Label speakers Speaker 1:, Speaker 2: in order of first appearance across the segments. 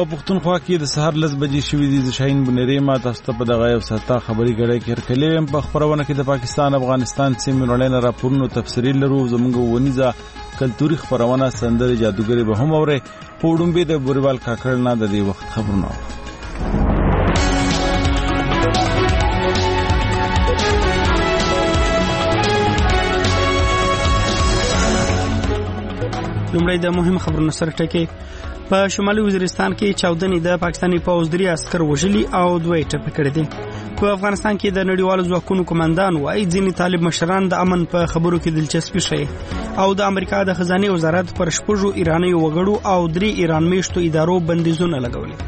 Speaker 1: پښتونخوا کې د سهار 10 بجې شوې دي. شاهین بنيري ما تاسو ته په دغه یو ساعته خبري غړې کې هرکلې په خبرونه کې د پاکستان افغانستان سیمې وړاندې راپورونو تفصیلي لرو. زموږ ونیزه کلتوري خبرونه سندري جادوګري به هم اوري. پوډمبه د بوريوال کاکړ نه د دې وخت خبرونه.
Speaker 2: لومړی د مهم خبرونو سره ټکی. په شمالي وزیرستان کې چاودنې د پاکستاني پوځ 3 عسكر وژلي او 2 ټپي کړي دي. په افغانستان کې د نړیوالو ځواکونو کمانډان وايي ځینې طالب مشران د امن په خبرو کې دلچسپي ښيي او د امریکا د خزانه وزارت پر 6 ایراني وګړو او 3 ایران میشتو ادارو بندیزونه لګولي.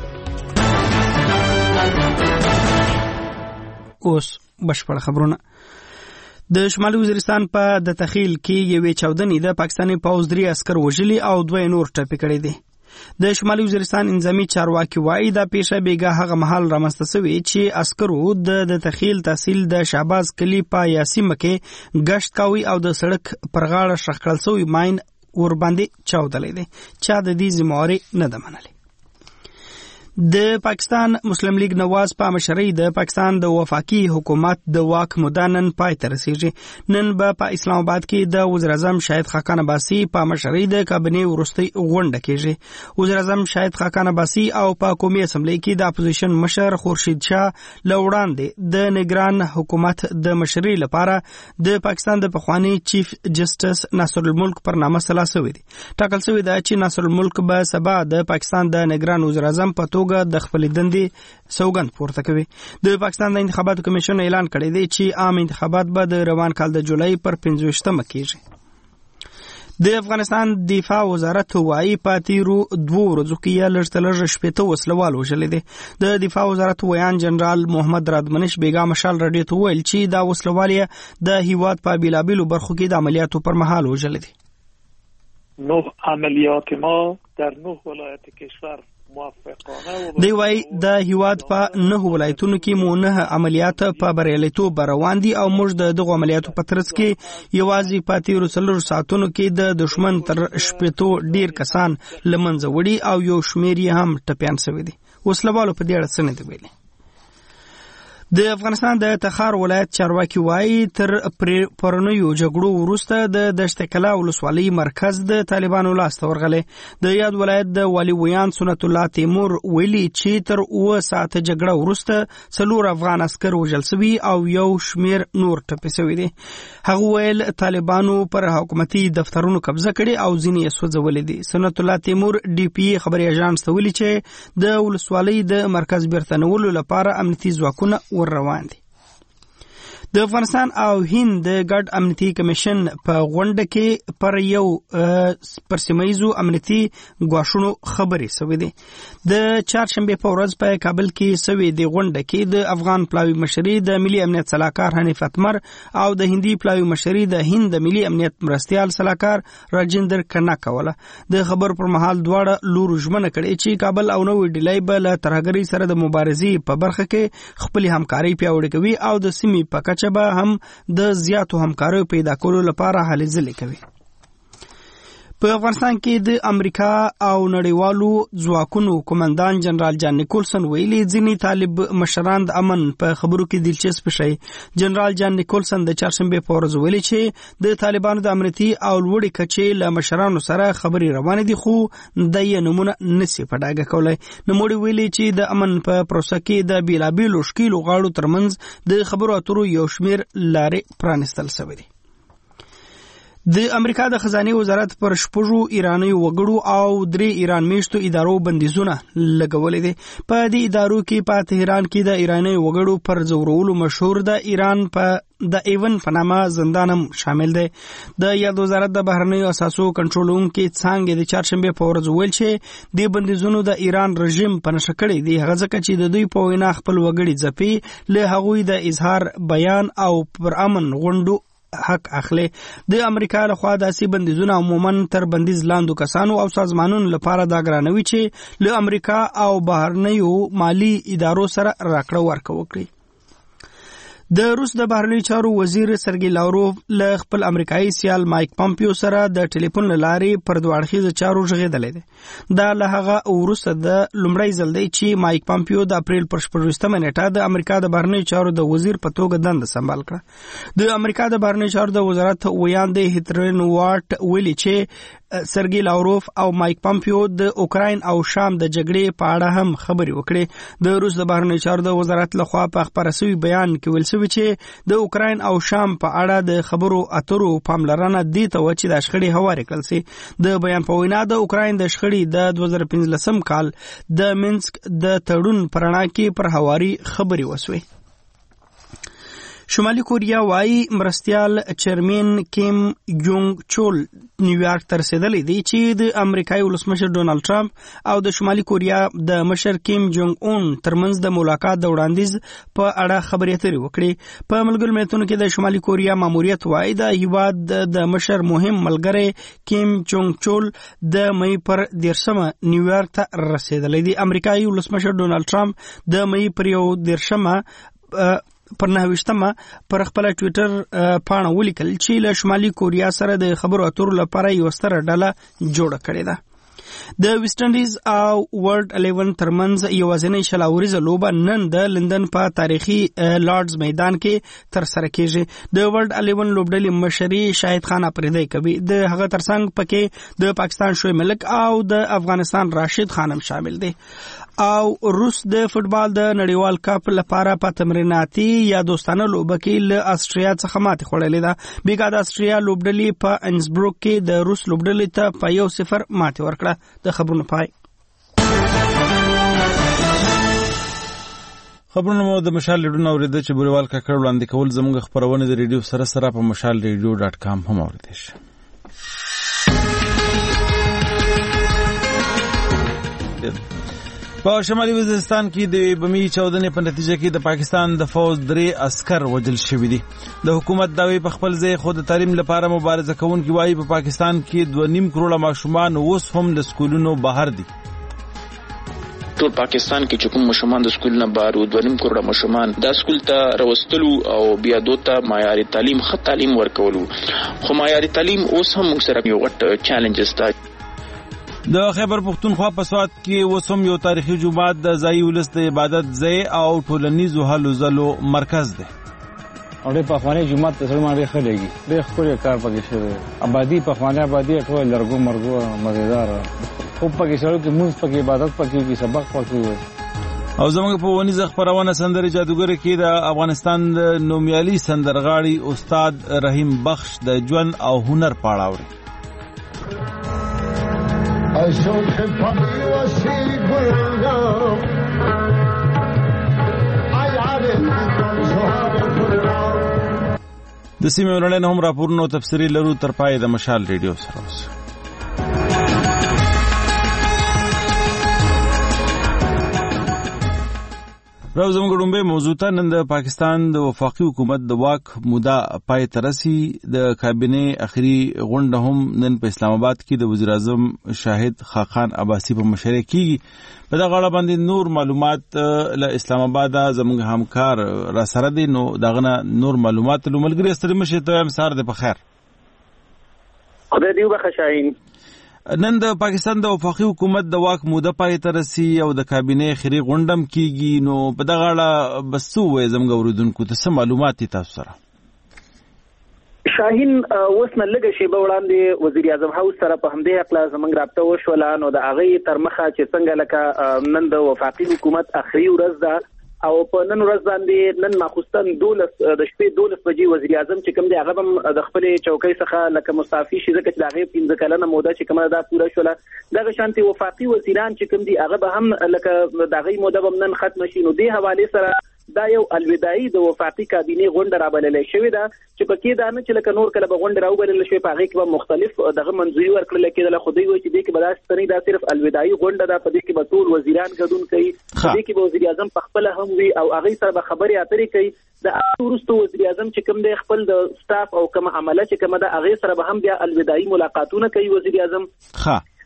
Speaker 2: اوس بشپړ خبرونه. د شمالي وزیرستان په د تخیل کې یوې چاودنې د پاکستاني پوځ 3 عسكر وژلي او 2 نور ټپي کړي دي. د شمالي وزیرستان انضمامي چارواکي وايي دا پیښه بیګا هغه مهال رامنځته شوې چې عسکرو د تخیل تحصیل د شعباز کلی په یاسیمه کې گشت کوي او د سړک پر غاړه شخړل شوی ماین ور باندې چاودلې دي. چا د دې ذمہواری نه ده منلې. د پاکستان مسلم لیگ نواز په مشرۍ د پاکستان د وفاقي حکومت د واک مدانن پای ته رسیږي. نن په اسلام آباد کې د وزیر اعظم شاهد خاقان عباسي په مشرۍ د کابینې ورستۍ غونډه کېږي. وزیر اعظم شاهد خاقان عباسي او په قومي اسمبلی کې د اپوزیشن مشر خورشید شاه لوړاندې د نگران حکومت د مشرۍ لپاره د پاکستان د پخوانی چیف جسټس ناصر الملک پر نامه سلا شوی دی. ټاکل شوی دی چې ناصر الملک به سبا د پاکستان د نگران وزیر اعظم په د خپل دندې سوګند پورته کوي. د پاکستان د انتخاباتو کمیشن اعلان کړی دی چې عام انتخابات به د روان کال د جولای پر 15مه کېږي. د افغانستان دفاع وزارت وايي په تیرو 2 ورځو کې لږ 70 وسلوال وژلي دي. د دفاع وزارت ویان جنرال محمد رادمنش بیګا مشال رادیو ته ویل چې دا وسلوال د هیواد په بیلابیلو برخو کې د عملیاتو پر مهال وژلي دي.
Speaker 3: 9 عملیات ما در 9 ولایت کشور
Speaker 2: دی وايي د هیواد په 9 ولایتونو کې مو 9 عملیات په بریالیتوب روان دي او موږ د دغه عملیاتو په ترڅ کې یوازې په 13 ساعتونو کې د دشمن تر 80 ډیر کسان لمنځه وړي او یو شمیر یې هم ټپيان شوی دي. وسلوالو په دې اړه څه نه دی ویلي. د افغانستان د تخار ولایت چارواکي وايي تر پرونیو جګړو وروسته د دشت کلا ولسوالۍ مرکز د طالبانو لاس ته ورغلی. د یاد ولایت د والي ویان سنت الله تیمور ویلي چې تر 9 ساعته جګړه وروسته 4 افغان عسكر وژل شوي او یو شمیر نور ټپي شوي دي. هغه ویل طالبانو پر حکومتي دفترونو قبضه کړي او ځینې یې سوځولي دي. سنت الله تیمور ډي پی خبري اژانس ته ویلي چې د ولسوالۍ د مرکز بیرته لپاره امنیتي ځواکونه ور روان دي. د افغانستان او هند د ګډ امنیتي کمیشن په غونډه کې پر یو پرسیمایزو امنیتي غواښونو خبرې شوې دي. د چهارشنبه په ورځ په کابل کې شوې د غونډه کې د افغان پلاوی مشري د ملي امنیت صلاحکار حنیف اتمر او د هندي پلاوی مشري د هند د ملي امنیت مرستيال صلاحکار راجندر کنا کوله. د خبر پر مهال دواړه لور ژمنه کړې چې کابل او نوې ډیلی به له ترهګرۍ سره د مبارزې په برخه کې خپل همکاري پیاوړې کوي او د سیمې په چې به هم د زیاتو همکاریو پیدا کولو لپاره هلې ځلې کوي. په افغانستان کې د امریکا او نړیوالو ځواکونو کمانډان جنرال جان نیکولسن ویلي ځینې طالب مشران د امن په خبرو کې دلچسپ شي. جنرال جان نیکولسن د چهارشنبه په ورځ ویلي چې د طالبانو د امنیتي او لوړې کچې له مشرانو سره خبرې روانې دي خو د یې نمونه نسی په ډاګه کولای. نوموړي ویلي چې د امن په پروسه کې د بیلابیلو شکیلو غاړو ترمنځ د خبرو اترو یو شمیر لارې پرانستل شوې دي. د امریکا د خزانه وزارت پر 6 ایرانی وګړو او 3 ایران میشتو ادارو بندیزونه لګولې دي. په دې ادارو کې په تهران کې د ایرانی وګړو پر زورولو مشهور د ایران په د ایون پنامه زندانم شامل دی. د یاد وزارت د بهرنیو اساسو کنټرولونکو څنګه د چهارشنبه په ورځ ویل چې د بندیزونو د ایران رژیم په نشه کړی دی هغه ځکه چې د دوی په وینا خپل وګړي ځپي له هغوی د اظهار بیان او پر امن غونډو حق اخلي. د امریکا لخوا داسې بندیزونه عموما تر بندیز لاندو کسانو او سازمانونو لپاره دا ګرانوي چې له امریکا او بهرنیو مالی ادارو سره راکړه ورکړه وکړي. د روس د بهرنیو چارو وزیر سرګی لاوروف له خپل امریکایي سیال مایک پامپیو سره د ټلیفون له لارې پر دوه اړخیزه چارو غږېدلی دی. دا له هغه وروسته د لومړی ځل دی چې مایک پامپیو د اپریل پر 14مه نیټه د امریکا د بهرنیو چارو د وزیر په توګه دنده سمبال کړه. د امریکا د بهرنیو چارو د وزارت ویاند هیترین واټ ویلي چې سرګی لاوروف او مایک پامپیو د اوکراین او شام د جګړې په اړه هم خبرې وکړې. د روس د بهرنیو چارو د وزارت لخوا په خپاره شوي بیان کې ویل چې د اوکراین او شام په اړه د خبرو اترو پاملرنه دې ته و چې د شخړې هوارې کړل سي. د بیان په وینا د اوکراین د شخړې د 2015 کال د مینسک د تړون پر اړه کې پر هواري خبرې وسوي. شمالي کوریا وايي مرستيال چیرمن کیم یونګ چول نیویارک ته رسیدلی دی چې د امریکایي ولسمشر ډونالد ټرمپ او د شمالي کوریا د مشر کیم جونګ اون ترمنځ د ملاقات د وړاندیز په اړه خبرې اترې وکړي. په ملګرو ملتونو کې د شمالي کوریا ماموریت وايي د هیواد د مشر مهم ملګری کیم جونګ چول د مې پر 10مه نیویارک ته رسیدلی دی. امریکایي ولسمشر ډونالد ټرمپ د مې پر 10مه پر 9مه پر خپل ټوئیټر پاڼه ولیکل چې له شمالي کوریا سره د خبرو اترو لپاره یو ستره ډله جوړه کړې ده. د ویسټ انډیز او ورلد 11 ترمنځ یوازینۍ شلاوریزه لوبه نن د لندن په تاریخي لارډز میدان کې تر سره کیږي. د ورلد 11 لوبډلې مشري شاهد خان اپریدی کوي. د هغه ترڅنګ پکې د پاکستان شعیب ملک او د افغانستان راشد خان هم شامل دي. او روس د فوتبال د نړیوال کپ لپاره په تمریناتي یا دوستانه لوبه کې له استرالیا څخه ماتې خوړلې ده. بیګا د استرالیا لوبډلې په انسبروک کې د روس لوبډلې ته په 1-0 ماتې ورکړه. د خبرونو پای.
Speaker 1: خبرونه مو د مشال ریډیو اوریدل چې بوریوال کاکړ وړاندې کول زموږ خبرونه د ریډیو سره په mashalradio.com هم اوریدل شي. په شمالي وزیرستان کې د بمي چاودنې په نتیجه کې د پاکستان د فوج 3 عسكر وژل شوي دي. د حکومت داوی په خپل ځای خو د تعلیم لپاره مبارزه کوونکي وایي په پاکستان کې 2.5 کروڑه ماشومان اوس هم د سکولونو بهر دي.
Speaker 4: ټول پاکستان کې چې کوم ماشومان د سکول نه بهر 2.5 کروڑه ماشومان د سکول ته راوستلو او بیا دوته معیاري تعلیم ښه تعلیم ورکولو. خو معیاري تعلیم اوس هم موږ سره یو غټ چیلنجز ده.
Speaker 1: د خیبر پختونخوا په سوات کې وسم یو تاریخي جومات د ځای ولست د عبادت ځای او ټولنیزو هلو ځلو مرکز دی.
Speaker 5: اورې په خواني جومات ته سره مړي خلېږي. ډېر خوري کار پکې شوی. آبادی په خواني آبادی ټول لرګو مرګو مزیدار. خو پکې سره کې موږ پکې عبادت پکې کې سبق پکې
Speaker 1: او زموږ په ونیزه خبرونه سندري جادوګر کې د افغانستان د نومیالي سندرغاړي استاد رحیم بخش د ژوند او هنر پاړاوړي.
Speaker 6: اشوف فقي وشي قلوب اي عارفكم صحاب القرآن.
Speaker 1: د سیمې ورلنه هم راپورونو تفسیری لرو تر پای د مشال ریډیو سره اوسئ. راو زموږ ډومبه موضوع ته نن د پاکستان د وفاقي حکومت د واک موده پای ترسي د کابینه اخري غونډه هم نن په اسلام آباد کې د وزیر اعظم شاهد خاقان عباسي په مشرۍ کې په دغه اړه باندې نور معلومات له اسلام آباد زموږ همکار را سره دي. نو دغه نور معلومات له ملګری ستړي مشه ته هم سار ده په خیر.
Speaker 7: خدای دې وبخښاین.
Speaker 1: نن د پاکستان د وفاقي حکومت د واک موده پای ته رسي او د کابینه اخري غونډم کیږي. نو په دغه اړه بس څه زموږ اوریدونکو ته څه معلومات تاسو سره؟
Speaker 7: شاهین اوس نه لږه شیبه وړاندې وزیر اعظم هاوس سره په همدې حق زموږ رابطه وشوله. نو د هغې تر مخه چې څنګه لکه نن د وفاقي حکومت اخري ورځ ده او په نن ورځ باندې نن ماخوستن 12 د شپې 12 بجې وزیر اعظم چې کوم دی هغه هم د خپل چوکۍ څخه لکه مستعفي شي ځکه چې د هغې 15 کلنه موده چې کومه دا پوره شوله. دغه شانتي وفاقي وزیران چې کوم دي هغه به هم لکه د هغې موده به نن ختم شي. نو دې حوالې سره دا یو الوداعي د وفاقي کابینه غونډه رابللې شوې ده چې پکې دا نه چې لکه نور کله به غونډه راوبلل شوې په هغې کې به مختلف دغه منځوري ورکړل کېدله. خو دوی وایي چې دې کې به داسې نه دا صرف الوداعي غونډه ده. په دې کې به ټول وزیران ګډون کوي. په دې کې به وزیر اعظم په خپله هم وي او هغې سره به خبرې اترې کوي. د وروسته وزیر اعظم چې کوم دی خپل د سټاف او کومه عمله چې کومه ده هغې سره به هم بیا الوداعي ملاقاتونه کوي وزیر اعظم.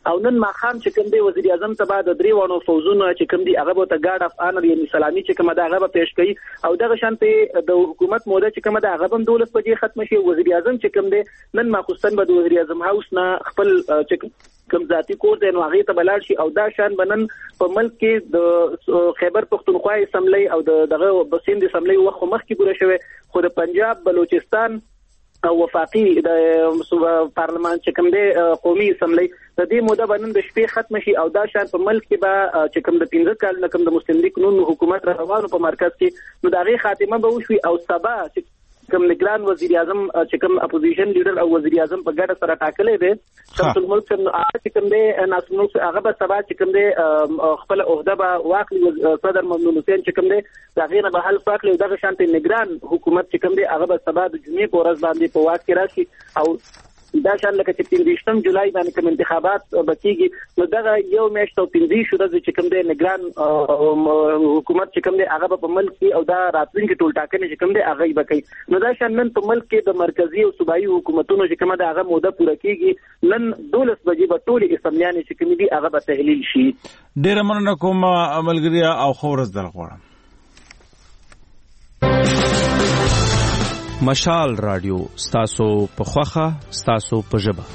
Speaker 7: او نن ماخام چې کوم دی وزیر اعظم ته بعد درې وانو فوزونه چې کوم دی هغه به ته ګارد اف آنر یعنی سلامي چې کوم دا هغه به پیش کړي او دغه شانته د حکومت موده چې کوم دا هغه هم 12 بجې ختم شي. وزیر اعظم چې کوم دی نن ماخوستن به د وزیر اعظم هاوس نه خپل کوم ذاتی کور دی نو هغه ته بلاړ شي او دا شان بنن په ملک کې د خیبر پختونخوا اسمبلی او دغه بسند اسمبلی وخت مخکې پوره شوه خو د پنجاب بلوچستان او وفاقي د پارلمان چې کوم دی قومي اسمبلی د دې موده باندې د شپې ختم شي او دا شان په ملک کې به چې کوم د 15 کال نه کوم د مسلم لیگ قانون حکومت روانو په مرکز کې نو دا غي خاتمه به وشي او سبا کوم نگران وزیر اعظم چې کوم اپوزیشن لیډر او وزیر اعظم په ګډه سره ټاکلې دي شمس الملک چې کوم دی ناصر الملک هغه به سبا چې کوم دی خپل عہده به واخلي صدر ممنون حسین چې کوم دی دا غینه به حل واخلي دغه شانتي نگران حکومت چې کوم دی هغه به سبا د جمعې په ورځ باندې په واک کې راشي او دا شان لکه چې 15 جولای باندې کوم انتخابات بکیږي نو دا یو میاشت او 15 شورا چې کوم دی نگران حکومت چې کوم دی هغه په ملک کې او دا راتلونکي ټول ټاکنې چې کوم دی هغه به کوي نو دا شان نن په ملک کې د مرکزی او صوبایي حکومتونو چې کوم دی هغه موده پوره کیږي نن 12 بجې به ټول اسمبلیانې چې کوم دی هغه به تحلیل شي.
Speaker 1: ډیر مننه کوم عملګری او خورز در غواړم.
Speaker 8: مشال رادیو ستاسو په خوخه ستاسو په ژبه.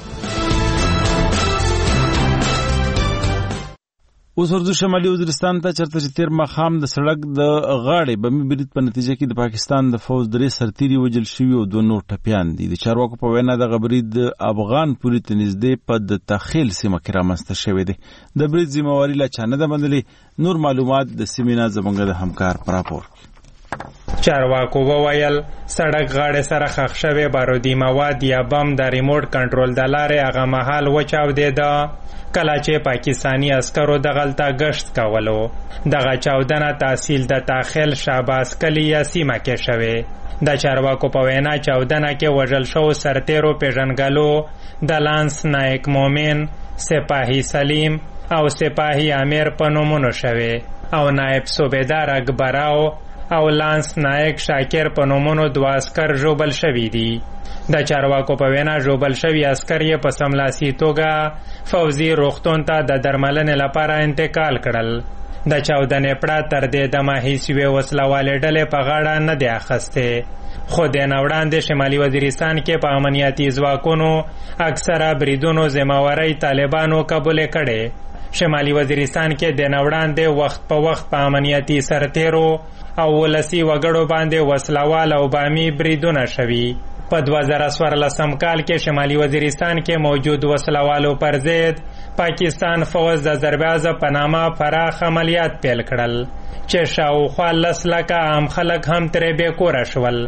Speaker 1: اوس ورځو شمالي وزیرستان ته چرته چې تیر ماښام د سړک د غاړې بمي برید په نتیجه کې د پاکستان د فوج 3 سرتیري وژل شوي او 2 نور ټپیان دي. د چارواکو په وینا دغه برید د افغان پوري ته نږدې په د تخیل سیمه کې رامنځته شوی دی. د برید ذمہواري لا چا نه ده منلې. نور معلومات د سیمې نه زموږ د همکار په راپور کې.
Speaker 9: چارواکو وویل سړک غاړې سره ښخ شوی بارودي مواد یا بم د ریموټ کنټرول د لارې هغه مهال وچاودېده کله چې پاکستاني عسکرو دغلته گشت کولو. دغه چاودنه تحصیل د تاخیل شهباز کلی یا سیمه کې شوې. د چارواکو په وینا چاودنه کې وژل شوو سرتیرو پیژنګلو د لانس نایک مومن، سپاهی سلیم او سپاهی امیر په نومونو شوې او نائب صوبیدار اکبراو او لانس نایک شاکر په نومونو 2 عسکر ژوبل شوي دي. د چارواکو په وینا ژوبل شوي عسکر یې په سملاسي توګه فوزي روغتون ته د درملنې لپاره انتقال کړل. د چاودنې پړه تر دې دمه هیڅ یوې وسلوالې ډلې په غاړه نه دی اخیستې خو د نه وړاندې شمالي وزیرستان کې په امنیتي ځواکونو اکثره بریدونو ذمہواري طالبانو قبول کړي. شمالي وزیرستان کې د نه وړاندې وخت په وخت په امنیتي سرتیرو او ولسی وګړو باندې وسلوال او بامي بریدونه شوي. په 2014 کال کې شمالي وزیرستان کې موجود وسلوالو پر ضد پاکستان فوج د ضرباز په نامه پراخ عملیات پیل کړل چې شاوخوا 10 لکه عام خلک هم ترې بې کوره شول.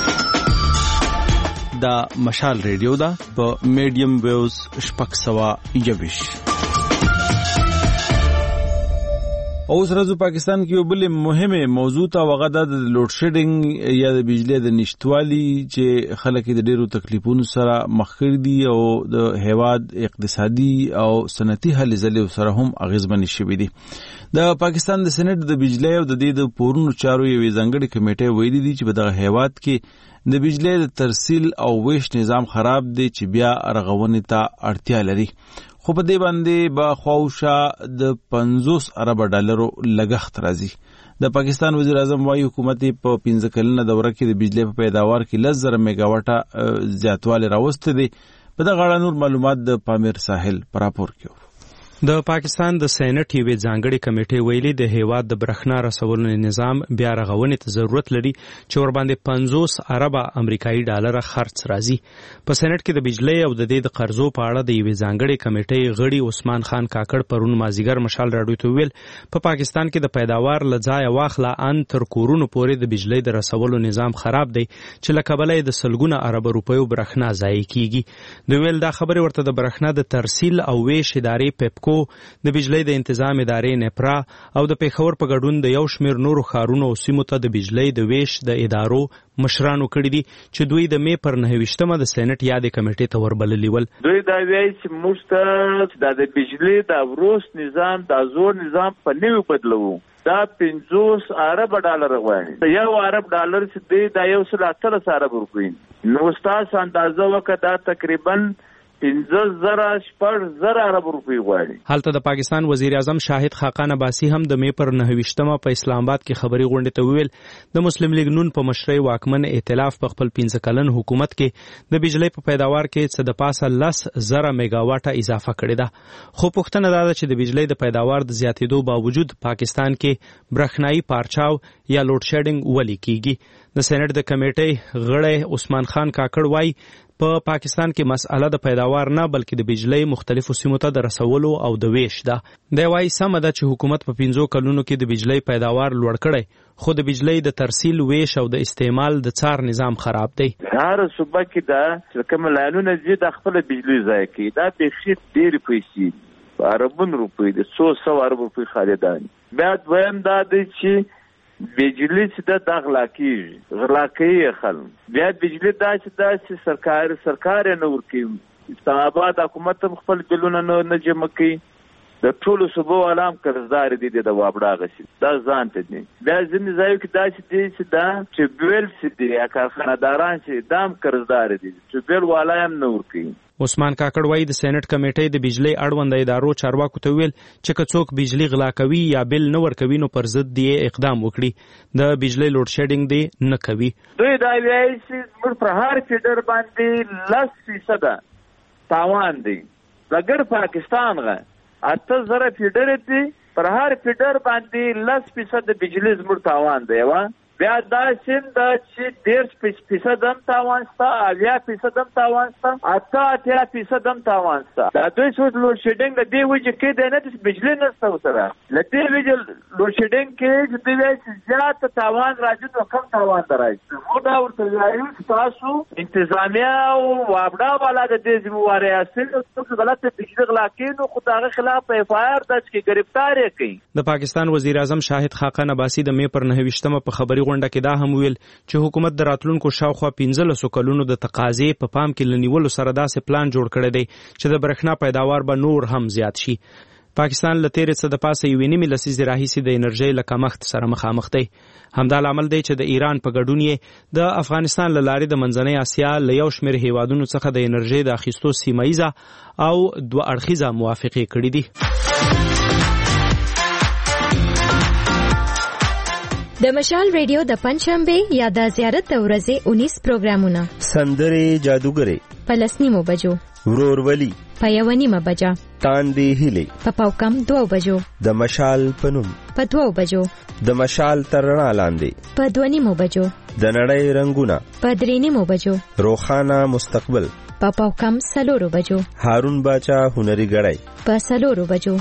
Speaker 8: دا مشال ریډیو ده په میډیم ویوز 621.
Speaker 1: اوس ورځو پاکستان کې یو بل مهمه موضوع ته وغه د لوډ شیډینګ یا د بجلی د نشټوالي چې خلک د ډیرو تکلیفونو سره مخ کړي دي او د هیواد اقتصادي او صنعتي هلې ځلې سره هم اغیزمن شوي دي. د پاکستان د سېنات د بجلی او د دې د پورونو چارو یوې ځانګړې کمیټې ویلي دي چې په دغه هیواد کې د بجلی د ترسیل او ویش نظام خراب دی چې بیا رغونې ته اړتیا لري. خو په دې باندې به خواوشا د 50 ارب ډالرو لګښت راځي. د پاکستان وزیر اعظم وايي حکومت په 15 کلنه دوره کې د بجلی په پیداوار کې 10,000 میگاواټه زیاتوالی راوسته دي. په دغه اړه نور معلومات د پامیر ساحل پر راپور کې.
Speaker 8: د پاکستان د سېنات یوې ځانګړې کمیټې ویلي د هیواد د برښنا رسولو نظام بیا رغونې ته ضرورت لري چې ور باندې 50 ارب امریکایي ډالر خرڅ راځي. په سېنات کې د بجلی او د دې د قرضو په اړه د یوې ځانګړې کمیټې غړي عثمان خان کاکړ پرون مازیګر مشال راډیو ته ویل په پاکستان کې د پیداوار لځای واخله ان تر کورونو پورې د بجلی د رسولو نظام خراب دی چې لکبلې د سلګونه ارب روپیو برښنا ضایع کیږي. دوی ویل دا خبره ورته د برښنا د ترسیل او ویش ادارې پپکو د بجلی د تنظیم ادارې نپرا او د پیښور په ګډون د یو شمیر نورو ښارونو او سیمو ته د بجلی د ویش د ادارو مشرانو کړي دي چې دوی د می پر 29مه د سېنات یادې کمیټې ته وربللي ول.
Speaker 10: دوی دا وایي چې موږ ته د بجلی د وروس نظام د زور نظام په نوې بدلو دا 50 ارب ډالر غواړي. یو ارب ډالر چې دی دا 1.8 ارب روپۍ. نو تاسو اندازه وکړه دا تقریبا 15,000 ارب روپۍ غواړي.
Speaker 8: هلته د پاکستان وزیر اعظم شاهد خاقان عباسی هم د مې پر 29 په اسلام آباد کې خبري غونډې ته ویل د مسلم لیگ نون په مشرۍ واکمن ائتلاف په خپل 15 کلن حکومت کې د بجلی په پیداوار کې څه د پاسه 10,000 میگاواټه اضافه کړې ده. خو پوښتنه دا ده چې د بجلی د پیداوار د زیاتېدو باوجود پاکستان کې برېښنايي پارچاو یا لوډ شیډینګ ولې کیږي. د سېنات د کمیټې غړی عثمان خان کاکړ وایي په پاکستان کې مسأله د پیداوار نه بلکې د بجلی مختلفو سیمو ته د رسولو او د ویش ده. دی وایي سمه ده چې حکومت په 15 کلونو کې د بجلی پیداوار لوړ کړی خو د بجلی د ترسیل ویش او د استعمال د څار نظام خراب دی.
Speaker 10: هر صوبه کې دا کوم لالونه چې د خپل بجلی ځای کې دا د خېټ ډېر پیسې عربون روپۍ د 100 ارب روپۍ خالدان. بیا دویم دا دی چې بجلی چې د غلا کوي خلک بیا بجلی دا چې سرکار نه ورکوي. اسلام آباد حکومت هم خپل بلونه نه جمع کوي. د ټولو صوبو علام قرضدار دي د وابړه غشي دا ځان ته دي. بیا ځینې ځایو کې دا چې دا چې بیل چې دي یا کارخانه‌داران چې دام قرضدار دي چې بیل والا هم نه ورکوي.
Speaker 8: عثمان کاکړ وایي د سېنات کمیټې د بجلی اړوند ادارو چارواکو ته ویل چې که څوک بجلی غلا کوي یا بل نه ورکوي نو پر ضد یې اقدام وکړي. د بجلی لوډ شیډینګ دی نه کوي.
Speaker 10: دوی دا وایي چې موږ پر هر فیډر باندې 10% تاوان دی. لګر پاکستان غا 8,000 فیډر دي پر هر فیډر باندې 10% بجلی زموږ تاوان دی. بیا دا چې 10% هم تاوان شته 80% هم تاوان شته 80% هم تاوان شته. دا دوی څه لوډ شیډینګ د دې وجه کې دی نه چې بجلی نشته وسره له دې وجه لوډ شیډینګ کې چې دوی زیات تاوان راځي نو کم تاوان راځي. موږ دا ورته وایو چې تاسو انتظامیه او وابړه والا د دې ذمہواري اصل څه غلط بجلی غلا کوي نو خو دغه خلاف FIR درج کې گرفتار کړي.
Speaker 8: د پاکستان وزیر اعظم شاهد خاقان عباسی د مې پر 29 په خبري غونډه کې دا هم ویل چې حکومت د راتلونکو شاوخوا 15 کلونو د تقاضې په پام کې لنیولو سره داسې پلان جوړ کړی دی چې د برېښنا پیداوار به نور هم زیات شي. پاکستان له تیرې څه د پاسه 1.5 لسیزې راهیسې د انرژۍ له کمښت سره مخامخ دی. همدا لامل دی چې د ایران په ګډون یې د افغانستان له لارې د منځنۍ اسیا له یو شمېر هیوادونو څخه د انرژۍ د اخیستو سیمه او دوه اړخیزه موافقې کړې دي.
Speaker 11: د مشال ریډیو د پنځشنبه یا د زیارت د ورځې 19 پروګرامونه
Speaker 12: سندرې جادوګرې
Speaker 11: په 10 بجو
Speaker 12: ورورولي
Speaker 11: په 1 بجه
Speaker 12: تاندې هلي
Speaker 11: په پاوکم 2 بجو
Speaker 12: د مشال پنوم
Speaker 11: په 2 بجو
Speaker 12: د مشال ترنا لاندې
Speaker 11: په 2 بجو
Speaker 12: د نړۍ رنگونه
Speaker 11: په 3 بجو
Speaker 12: روخانه مستقبل
Speaker 11: په پاوکم 4 بجو
Speaker 12: هارون باچا هنري غړای
Speaker 11: په 4 بجو.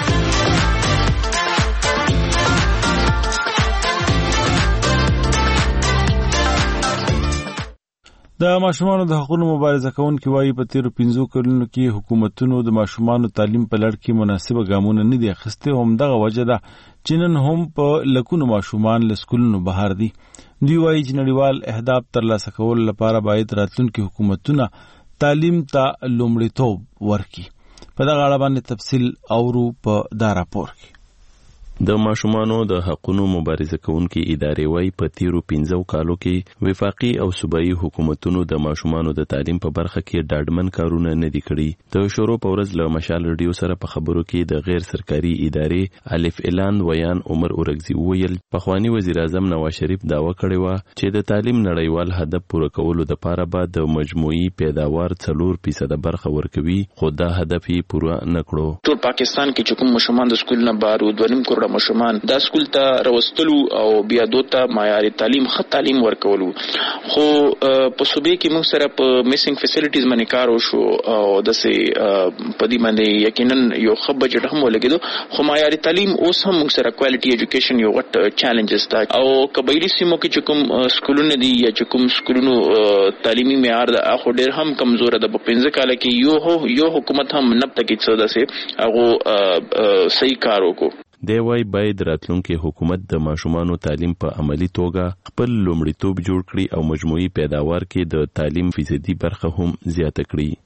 Speaker 1: د ماشومانو د حقوقو مبارزه کوونکي وایي په تیرو 15 کلونو کې حکومتونو د ماشومانو تعلیم په لړ کې مناسبه ګامونه نه دي اخیستي. همدغه وجه ده چې نن هم په لکونو ماشومان له سکولونو بهر دي. دوی وایي چې نړیوال اهداف ترلاسه کولو لپاره باید راتلونکي حکومتونه تعلیم ته لومړیتوب ورکړي. په دغه اړه باندې تفصیل اورو په دا راپور کې.
Speaker 13: د ماشومانو د حقوقو مبارزه کوونکي ادارې وايي په تیرو 15 کالو کې وفاقي او صوبایي حکومتونو د ماشومانو د تعلیم په برخه کې ډاډمن کارونه نه دي کړي. د شروع په ورځ له مشال ریډیو سره په خبرو کې د غیر سرکاري ادارې الف اعلان ویان عمر اورګزي ویل پخوانی وزیر اعظم نواز شریف داوا کړی و چې د تعلیم نړیوال هدف پوره کولو لپاره به د مجموعي پیداوار 4% برخه ورکوي خو دا هدف یې پوره نه کړو.
Speaker 4: ټول پاکستان کې چې کوم ماشومان د سکول نه بهر و 2.5 کروڑه ماشومان دا سکول ته راوستلو او بیا دوته معیاري تعلیم ښه تعلیم ورکولو. خو په صوبې کې موږ سره په میسنګ فیسیلیټیز باندې کار وشو او داسې په دې باندې یقینا یو ښه بجټ هم ولګېدو. خو معیاري تعلیم اوس هم موږ سره کوالټي ایجوکیشن یو غټ چیلنجز ده او قبایلي سیمو کې چې کوم سکولونه دي یا چې کوم سکولونو تعلیمي معیار ده خو ډېر هم کمزوره ده. په 15 کال کې یو حکومت هم نه پته کې څه داسې هغه صحیح کار وکړو.
Speaker 13: دی وايي باید راتلونکي حکومت د ماشومانو تعلیم په عملی توګه خپل لومړیتوب جوړ کړي او مجموعي پیداوار کې د تعلیم فیصدي برخه هم زیاته کړي.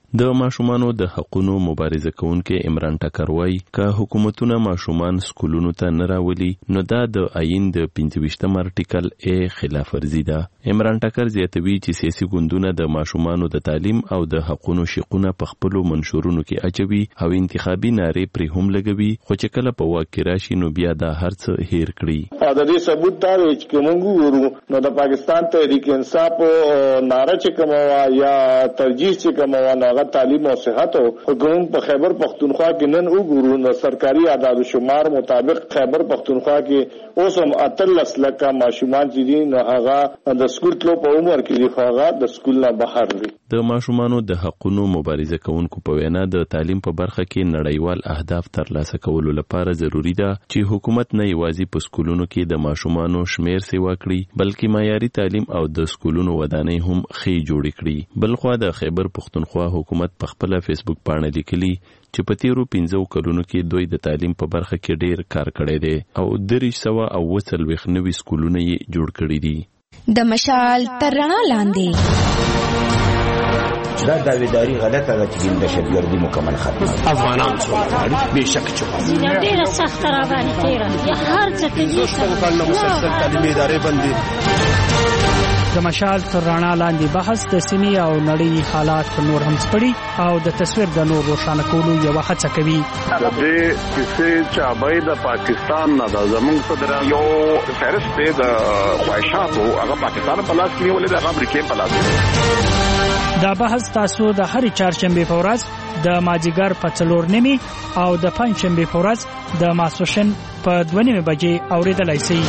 Speaker 13: د ماشومانو د حقوقو مبارزه کوونکي عمران ټکر وایي که حکومتونه ماشومان سکولونو ته نه راولي نو دا د آئین د 25م آرټیکل ا خلاف ورزي ده. عمران ټکر زیاتوي چې سیاسي ګوندونه د ماشومانو د تعلیم او د حقوقو شقونه په خپل منشورونو کې اچوي او انتخابي نارې پر هم لګوي، خو چې کله په واک کې راشي نو بیا دا هرڅ هیر کړي.
Speaker 14: د دې ثبوت دا دی چې موږ ورو نو د پاکستان تحریک انصاف ناره چې کومه یا ترجیح چې کومه تعلیم او صحت او حکومت په خیبر پختونخوا کې نن وګورو نو سرکاري اعداد و شمار مطابق خیبر پختونخوا کې اوس هم 13 لک ماشومان چې دي نو هغه د سکول تلو په عمر کې دي، هغه د سکول نه بهر دي.
Speaker 13: د ماشومانو د حقوقو مبارزه کوونکو په وینا د تعلیم په برخه کې نړیوال اهداف ترلاسه کولو لپاره ضروری ده چې حکومت نه یوازې په سکولونو کې د ماشومانو شمیر سیوا کړي بلکې معیاري تعلیم او د سکولونو ودانۍ هم خې جوړ کړي. بلخوا د خیبر پختونخوا حکومت په خپل فیسبوک باندې لیکلي چې په تیرو 15 کلونو کې دوی د تعلیم په برخه کې ډیر کار کړی دی او 340 نوي سکولونه یې جوړ کړي دي.
Speaker 15: د مشال تر رڼا لاندې
Speaker 16: دا داویداری غلطه ده چې د دهشتګردي مکمل ختمه
Speaker 17: افغانان څومره بهشکه چې
Speaker 18: ډیره سخت را باندې تیره هر څه کې
Speaker 17: څنګه مسلسل تعلیمي ادارې بندي.
Speaker 19: د مشال تر رڼا لاندې بحث د سیمې او نړۍ حالات نور هم سپړي او د تصویر د نور روښانه کولو یو هڅه کوي.
Speaker 20: د دې کیسې چې ابای د پاکستان نه د زمونږ صدر یو فهرست دی د خواهشاتو هغه پاکستان په لاس کې ولې د امریکا په لاس.
Speaker 19: دا بحث تاسو د هر چهارشنبه په ورځ د ماجیګر په 4:30 او د پنځشنبه په ورځ د ماسوشن په 2:30 بجې اوریدلای شئ.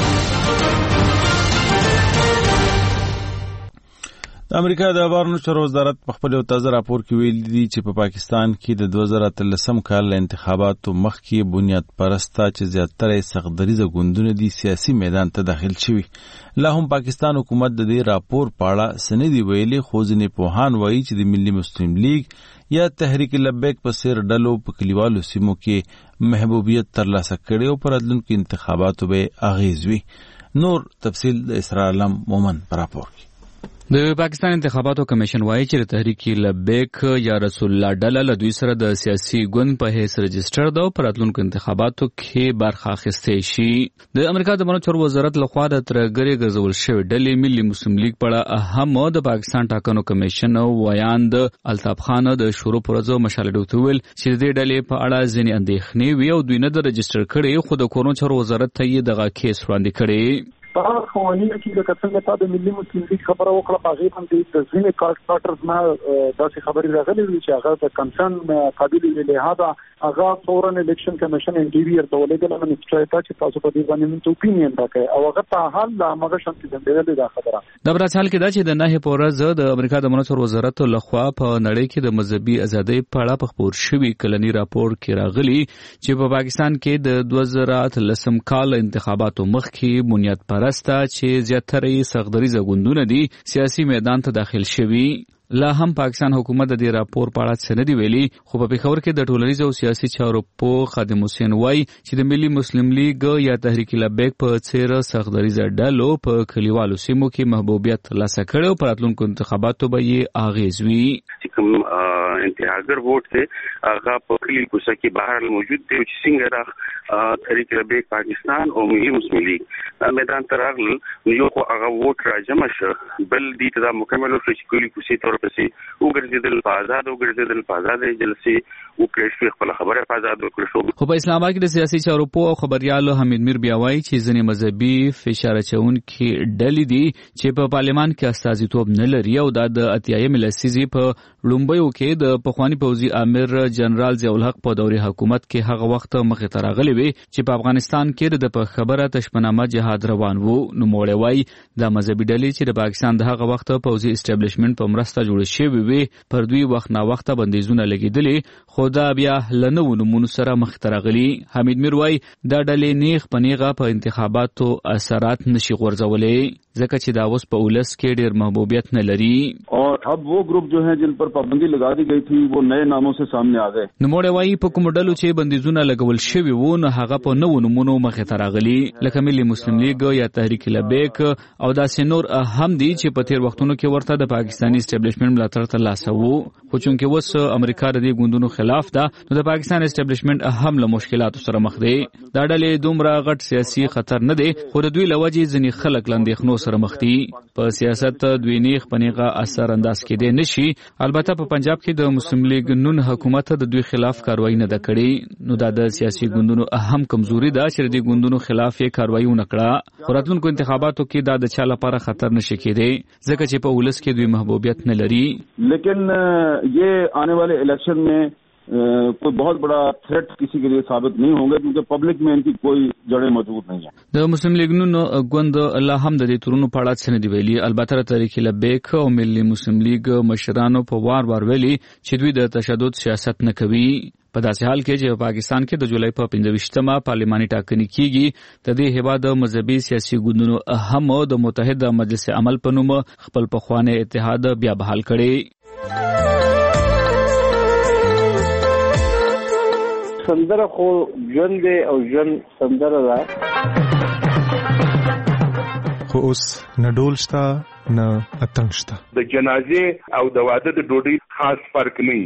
Speaker 1: د امریکا د بهرنیو چارو وزارت په خپل یو تازه راپور کې ویلي دي چې په پاکستان کې د 2013 کال انتخاباتو مخکې بنیاد پرسته چې زیاتره سختدریزه ګوندونه دي سیاسي میدان ته داخل شوي. لا هم پاکستان حکومت د دې راپور په اړه سندي ویلي، خو ځینې پوهان وایي چې د ملي مسلم لیگ یا تحریک لبیک په سیر ډلو په کلیوالو سیمو کې محبوبیت ترلاسه کړي او پر راتلونکو انتخاباتو به اغیز وي. نور تفصیل د اسرار علم مومن پر راپور کې.
Speaker 21: د پاکستان انتخاباتو کمیشن وایي چې تحریک لبیک یا رسول الله ډله له دوی سره د سیاسي ګوند په هیڅ رجسټر ده او پر راتلونکو انتخاباتو کې برخه اخیستې شي. د امریکا د بهرنیو چارو وزارت لخوا د ترګرې ګرځول شوې ډلې ملي مسلم لیگ په اړه اهم د پاکستان ټاکنو کمیشن ویاند الطاف خان د شروع پرځو مشال ډوکټر ویل چې د ډلې په اړه ځینې اندېښنې وي او دوی نه د رجسټر کړي، خو د کورونو چارو وزارت ته یې دغه کیس وړاندې کړي.
Speaker 22: په قوانینو کې د څنګه تا د ملي مسلم لیگ خبره وکړه په هغه باندې د ځینې کارټرز نه داسې خبرې راغلي وي چې هغه د کنسرن قابل لهدا هغه فورن الیکشن کمیشن انټیریئر ته ولېږل نو چې تاسو په دې باندې مونږ اپینین راکړي او هغه ته حال لا مګه شم چې د دې خبره
Speaker 21: د براشال کې دا چې د نه پورز د امریکا د بهرنیو چارو وزارت لخوا په نړۍ کې د مذهبي ازادۍ په اړه په خبر شوی کلنی راپور کې راغلی چې په پاکستان کې د 2013 کال انتخاباتو مخکې بنیاد پرسته چې زیاتره سختدریزه ګوندونه دي سیاسي میدان ته داخل شوي. لا هم پاکستان حکومت د دې راپور په اړه څه نه دی ویلي، خو په پیښور کې د ټولنیز او سیاسي چارو په خادم حسین وای چې د ملي مسلم لیگ یا تحریک لبیک په څیر سختدریزه ډلو په کلیوالو سیمو کې محبوبیت ترلاسه کړي او په راتلونکو انتخاباتو به یې اغیز وي.
Speaker 20: کوم انتخابګر ووټ دی هغه په کلی کوڅه کې بهر موجود دی چې څنګه را تحریک لبیک پاکستان او ملي مسلم لیگ میدان ته راغلل یو خو هغه ووټ راجمع شو، بل دې ته مکمل شو چې کلی کوڅې تور پسې وګرځیدل په آزاد جلسې وکړې خپل خبره په آزاد وکړو.
Speaker 21: خو په اسلام آباد کې د سیاسي چارو په خبريال حمید میر بیا وایي چې ځینې مذهبي فشار اچونکي ډلې دي چې په پارلمان کې استازیتوب نه لري او د اتیایم لسیزې په لومبیو کې د پخوانی پوځي امیر جنرال ضیاء الحق په دوري حکومت کې هغه وخت مخې ته راغلی وي چې په افغانستان کې د په خبره تشپنامه جهاد روان وو. نو موړی وایي د مذهبي ډلې چې د پاکستان د هغه وخت پوځي اسټابلیشمنت په مرسته جوړ شوی وي پر دوی وخت نا وخت بندیزونه لګیدلې، خو دا بیا لنو نمونه سره مخ ته راغلي. حمید میر وایي دا ډلې نیغ پنیغه په انتخاباتو اثرات نشي غورځولې ځکه چې دا اوس په ولس کې ډېر محبوبیت نه لري.
Speaker 23: اور اب وہ گروپ جو ہیں جن پر پابندی لگا دی گئی تھی وہ نئے ناموں سے سامنے آ گئے.
Speaker 21: نو موړی وایي په کوم ډلو چې بندیزونه لګول شوي وو نو هغه په نوو نمونو مخې ته راغلي لکه ملي مسلم لیگ یا تحریک لبیک او داسې نور هم دي چې په تیر وختونو کې ورته د پاکستاني اسټابلیشمنت ملاتړ ترلاسه وو. خو چونکې وس امریکا د دې ګوندونو خلاف ده نو د پاکستان اسټابلیشمنت هم له مشکلاتو سره مخ دی. دا ډلې دومره غټ سیاسي خطر نه دی خو د دوی لوجې ځینې خلک لاندېخنو سره مخ دي. په سیاست دوی نیغ پنیغه اثر انداز کېدی نشي. البته په پنجاب کې د مسلم لیگ نون حکومت د دوی خلاف کاروایی نه کړې. نو دا د سیاسي ګوندونو اهم کمزوري ده چې د ګوندونو خلاف یې کاروایی ونه کړه. راتلونکو انتخاباتو کې دا د چا لپاره خطر نشي کېدی ځکه چې په ولس کې دوی محبوبیت نه لري.
Speaker 23: لیکن یہ آنے والے الیکشن میں کوئی بہت بڑا تھریٹ کسی کے لیے ثابت نہیں ہوں گے کیونکہ پبلک میں ان کی کوئی جڑیں موجود نہیں ہیں.
Speaker 21: د مسلم لیگ نون ګوند الله هم د دې تورونو په اړه څه نه دی ویلي. البته تحریک لبیک او ملي مسلم لیگ مشرانو په وار ویلي چې دوی د تشدد سیاست نه کوي. په داسې حال کې چې پاکستان کې د جولای په 25مه پارلماني ټاکنې کیږي د دې هیواد د مذهبي سیاسي ګوندونو هم د متحده مجلس عمل په نوم خپل پخوانی اتحاد بیا بحال کړي.
Speaker 2: سندره خو ژوند دی او ژوند سندره ده
Speaker 3: خو اوس نه ډول شته نه اتڼ شته.
Speaker 5: د جنازې او د واده د ډوډۍ خاص فرق نه.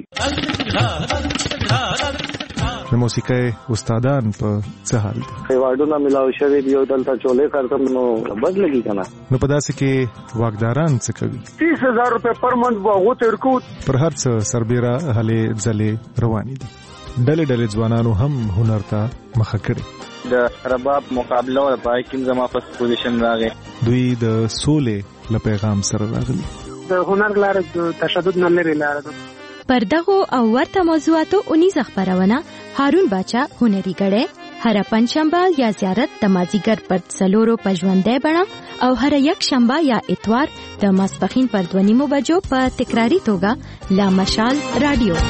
Speaker 3: د موسیقۍ استادان په څه حال دي؟
Speaker 2: ایوارډونه ملاو شوي دي او دلته چولې خرڅم نو بد لګي کنه.
Speaker 3: نو په داسې کې واکداران څه کوي؟
Speaker 22: 30,000 روپے پر منت به هغه تیر کو.
Speaker 3: پر هر څه سربېره هلې ځلې روانې دي. ډلې ډلې ځوانانو هم هنر ته مخه کړې.
Speaker 24: د رباب مقابله او پای کې زما په پوزیشن راغی.
Speaker 3: دوی د سولې له پیغام سره راغلي.
Speaker 22: د هنر لاره د تشدد نه لري لاره ده.
Speaker 11: پر دغه او ورته موضوعاتو 19 خبرونه هارون باچا هنري غړې هر پنځشنبه یا زیارت د مازیګر پر څلورو پژوندې بڼه او هر یک شنبه یا اتوار د ماسپخین پر 2:30 بجو په تکراری توګه لا مشال رادیو.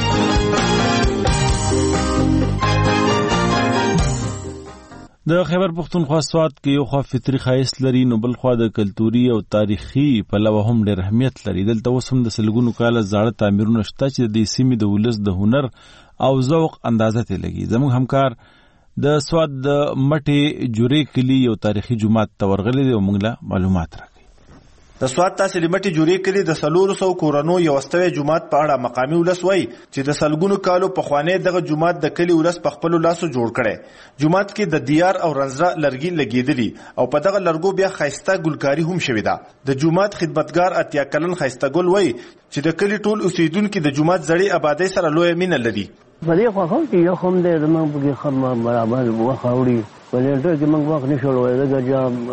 Speaker 1: د خیبر پختونخوا سواد کې یو خوا فطري ښایست لري نو بل خوا د کلتوري او تاریخي پلوه هم ډېر اهمیت لري. دلته اوس هم د سلګونو کاله زاړه تعمیرونه شته چې د دې سیمې د ولس د هنر او ذوق اندازه ته لګي. زموږ همکار د سواد د مټې جوړې کلی یو تاریخي جومات ته ورغلی دی او موږ له معلومات راکوي.
Speaker 25: د سواد تحصیلي مټې جوړې کلی د 400 کورونو یو استوي جومات په اړه مقامي ولس وایي چې د سلګونو کالو پخوانی دغه جومات د کلی ولس په خپل لاسو جوړ کړي. جومات کې د دیار او رنزره لرګي لګیدلي او په دغه لرګو بیا خایسته ګلکاری هم شوې ده. د جومات خدمتګار اتیا کلن خایسته ګل وایي چې د کلی ټول اوسیدونکو د جومات زړې آبادی سره لوی مینه لري.
Speaker 26: بلې خو کې یو هم د زموږ په خدمت برابر وخاوري ولې چې موږ وخت نشو لوي دا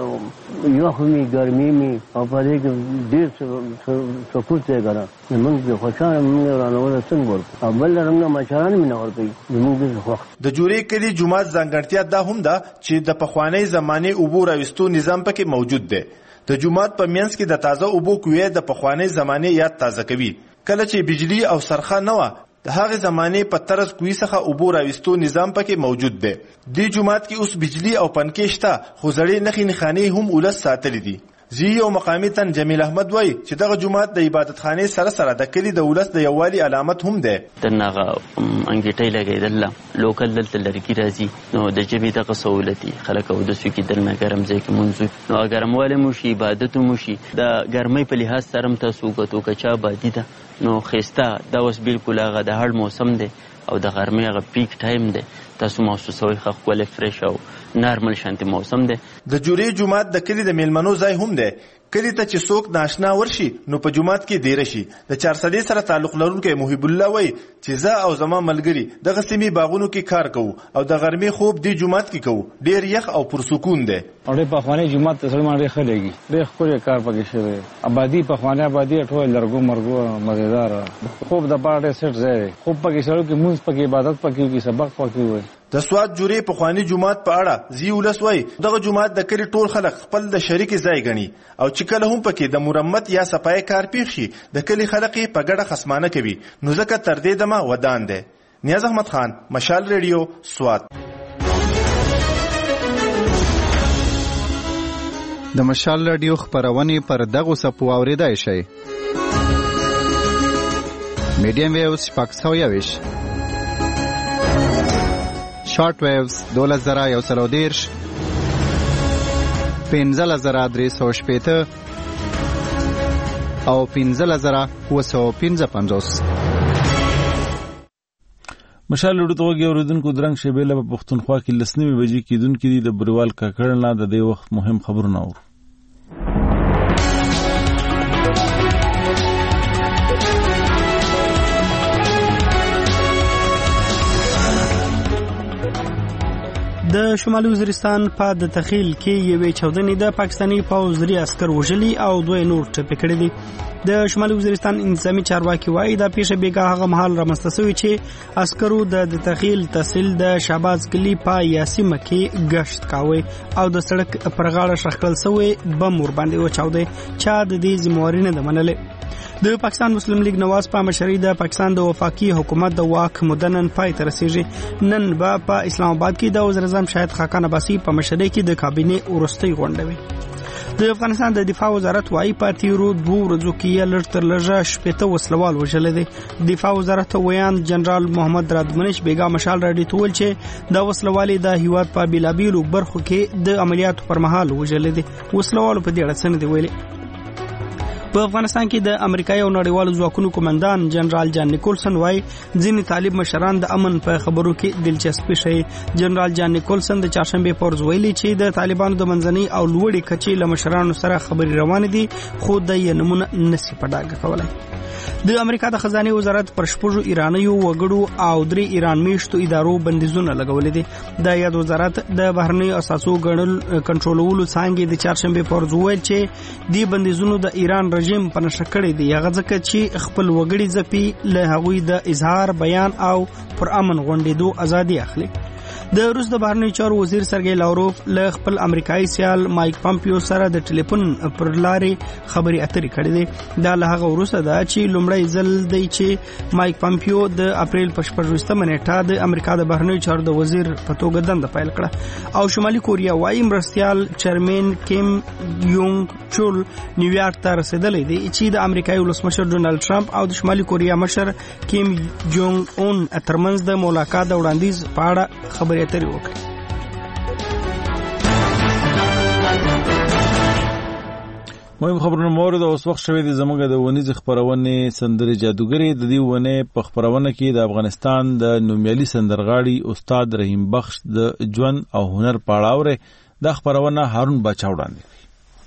Speaker 26: چې یو همي ګرمي می او په دې کې ډېر سپورت یې غواړم موږ خوشاله موږ رانه څنګه ورته بل رنګه مشران مې نه ورته موږ وخت
Speaker 25: د جوړې کلی جومات ځانګړتیا دا هم ده چې د پخوانی زمانه اوبو راوستو نظام پکې موجود دی. د جومات په منځ کې د تازه اوبو کوې د پخوانی زمانه یاد تازه کوي. کله چې بجلی او سرخه نه و د هغه زمانه په طرز کوي څخه اوبو راوستو نظام پکې موجود دی. د جومات کې اوس بجلی او پنکې شته خو زړې نخي نخانه هم ولس ساتلې دي. زی او مقامی تن جمیل احمد وای چې دغه جومات د عبادت خانه سره سره د کلی د ولس د یووالي علامت هم ده.
Speaker 27: دغه انګیټي لګیدل لوکل دلته لرګي راځي نو د جبې دغه سہولتي خلک او د سوي دل نه ګرم ځای کې منځو نو ګرمواله مو شي عبادت مو شي د ګرمۍ په لحاظ سره تاسو غوتو کچا بادي ده نو خسته دا اوس بالکل هغه د هر موسم دی او د غرمې هغه پیک ټایم دی تاسو محسوسوي خو ول فرش او نارمل شانتي موسم دی.
Speaker 25: د جوړې جومات د کلی د میلمنو ځای هم دی. کلی ته چې څوک ناشنا ورشي نو په جومات کې دیر شي. د 400 سره تعلق لرونکي محب الله وای چې زه او زما ملګری دغه سیمې باغونو کې کار کوو او د غرمې خوب دی جومات کې کوو. ډیر یخ او پرسکون دی.
Speaker 28: اورې په خواني جومات ته سره ماړي خلېږي. ډېر خوري کار پکې شوی. آبادی په خواني آبادی ټول لرګو مرګو مزیدار. خوب د پاره سیټ ځای. خوب پکې سره کې موږ پکې عبادت پکې کې سبق پکې وای.
Speaker 25: د سواد جوړې په خواني جومات په اړه زی ولس وای دغه جومات د کلی ټول خلک خپل د شریک ځای غني او چې کله هم پکې د مرمت یا صفای کار پیښ شي د کلی خلک په ګډه خصمانه کوي نو ځکه تر دې دمه ودان دي. نیاز احمد خان مشال ریډیو سواد.
Speaker 29: د مشال ریډیو خبرونه پر دغه سپو اوریدای شي. میډیم ویوز پاکستاویش شارټ ویوز 2110 15350 او 15955.
Speaker 1: مشال وروغي اوریدونکو درنګ شیبېله په پښتونخوا کې لسنیمه بجې کېدونکې دي د بریوال کاکړ نه د دې وخت مهم خبرونه اورو.
Speaker 4: د شمالي وزیرستان په د تخیل کې یوې چاودنې د پاکستاني پوځ درې عسكر وژلي او دوی نور ټپي کړي دي. د شمالي وزیرستان انتظامی چارواکي وایي دا پیښه بیګا هغه مهال رامنځته شوې چې عسکرو د تخیل تحصیل د شهباز کلی په یاسیمه کې گشت کاوه او د سړک پر غاړه شخړل شوی بم ور باندې وچاودي چې د دې ذمہواری نه منلې. د پاکستان مسلم لیگ نواز په مشرۍ د پاکستان د وفاقي حکومت د واک مدنن پای تر رسیږي. نن په اسلام آباد کې د وزیر اعظم شاهد خاقان عباسي په مشرۍ کې د کابینې ورستۍ غونډه وي. د افغانستان د دفاع وزارت وايي په تیرو 2 ورځو کې لږ تر لږه 80 وسلوال وژل دي. دفاع وزارت ویان جنرال محمد رادمنش بیګا مشال راډیو تول چې د وسلوالي د هیواد په بیلابیلو برخو کې د عملیاتو پر مهال وژل دي. وسلوالو په دې اړه څه نه دی ویلي. په افغانستان کې د امریکایي او نړیوالو ځواکونو کمانډان جنرال جان نیکولسن وايي ځینې طالب مشران د امن په خبرو کې دلچسپي ښيي. جنرال جان نیکولسن د چهارشنبه پر ورځ ویلي چې د طالبانو د منځنۍ او لوړې کچې له مشرانو سره خبرې روانې دي خو د یې نمونه نشي په ډاګه کولای. د امریکا د خزانه وزارت پر شپږو ایرانیو وګړو او 3 ایران میشتو ادارو بندیزونه لګولې دي. د یاد وزارت د بهرنیو اساسو کنټرولولو څنګه د چهارشنبه پر ورځ ویل چې دی بندیزونو د ایران رژیم په نشه کړی دی هغه ځکه چې خپل وګړي ځپي له هغوی د اظهار بیان او پر امن غونډېدو ازادي اخلي. د روس د بهرنیو چارو وزیر سرګی لاوروف له خپل امریکایي سیال مایک پامپیو سره د ټلیفون پر لارې خبرې اترې کړې دي. دا له هغه وروسته ده چې لومړی ځل دی چې مایک پامپیو د اپریل په 14مه نیټه د امریکا د بهرنیو چارو د وزیر په توګه دنده پیل کړه. او شمالي کوریا وايي مرستيال چیرمن کیم یونګ چول نیویارک ته رسیدلی دی چې د امریکایي ولسمشر ډونالد ټرمپ او د شمالي کوریا مشر کیم جونګ اون ترمنځ د ملاقات د وړاندیز په اړه خبرې اترې وکړي.
Speaker 1: مهم خبرونه مورد اوس وخت شوی د زموږ د ونیز خبرونه سندري جادوګری د دې ونه په خبرونه کې د افغانستان د نومیالي سندرغاړي استاد رحیم بخش د ژوند او هنر پاړاوره د خبرونه هارون باچا وړاندې کړي.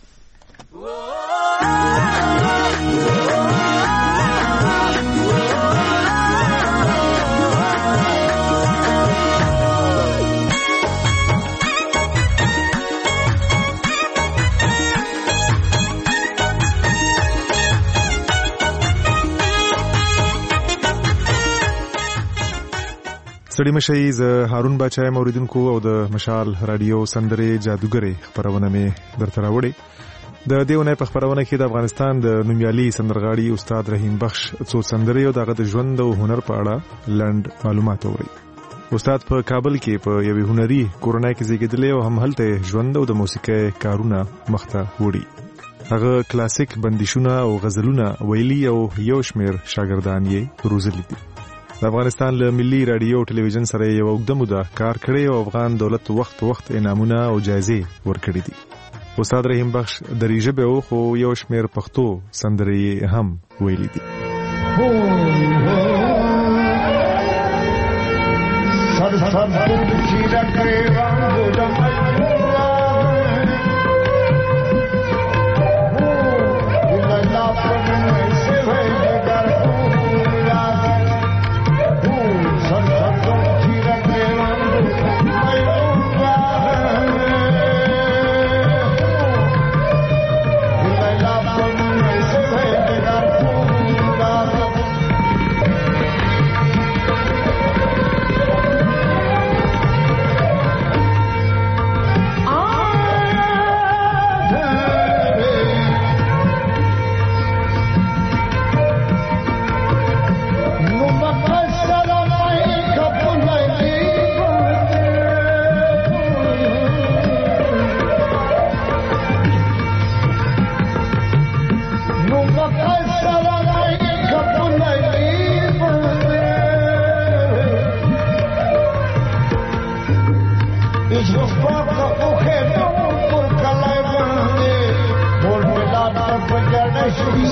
Speaker 3: سړی مشي ز هارون باچا موریدونکو او د مشال رادیو سندري جادوګری خبرونه می درته راوړي. د دیونه په خبرونه کې د افغانستان د نومیالي سندرغاړي استاد رحیم بخش څو سندري او دغه د ژوند او هنر په اړه لند معلومات اوري. استاد په کابل کې په یوې هنري کورنۍ کې زیږیدلی او هم هلته ژوند او د موسیقي کارونه مخته وړي. هغه کلاسیک بندیشونه او غزلونه ویلي او یو شمیر شاګردان یې روزلي دي. د افغانستان له ملي رادیو او ټلویزیون سره یو اوږده موده کار کړی او افغان دولت وخت انعامونه او جایزې ورکړي دي. استاد رحیم بخش دري ژبه او خو یو شمیر پښتو سندري هم ویلي دي.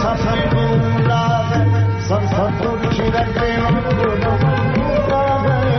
Speaker 6: Some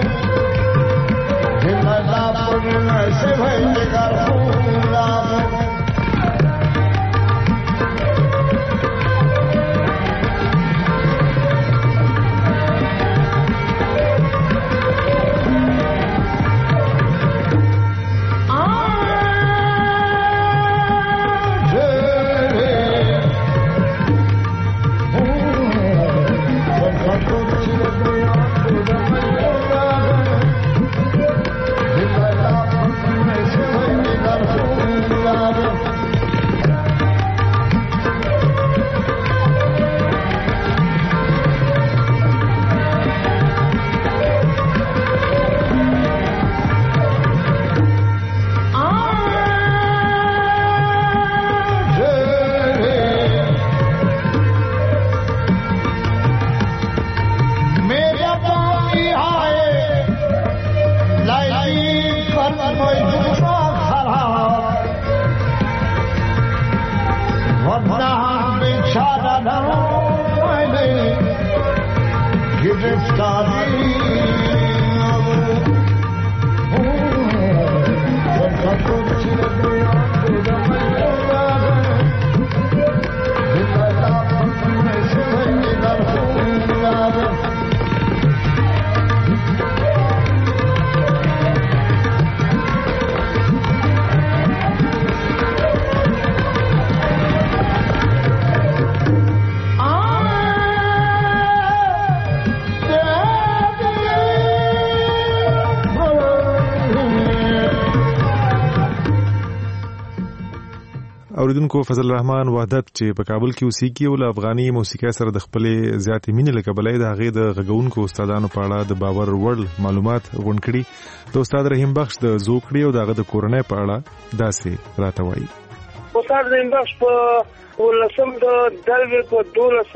Speaker 3: اوریدونکو فضل الرحمن وحدت چې په کابل کې اوسېږي او له افغاني موسیقۍ سره د خپلې زیاتې مینې له کبله د هغې د غږونکو استادانو په اړه د باور وړ معلومات غونډ کړي. د استاد رحیم بخش د زوکړې او د هغه د کورنۍ په اړه داسې راته وایي.
Speaker 6: استاد رحیم بخش په ولسم د دلوي په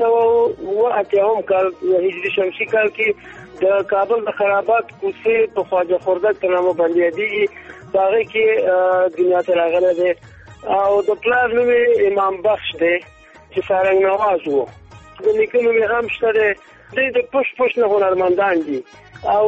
Speaker 6: 1208 کال هجري شمسي کال کې د کابل د خرابات کوڅې په خواجه خردک په نامه باندې یادېږي. په هغې کې دنیا ته راغلی دی او د پلار نوم امام بخش دی چې سارنګ نواز و. د نیکه نوم هم شته دی. دوی د پوش نه هنرمندان دي او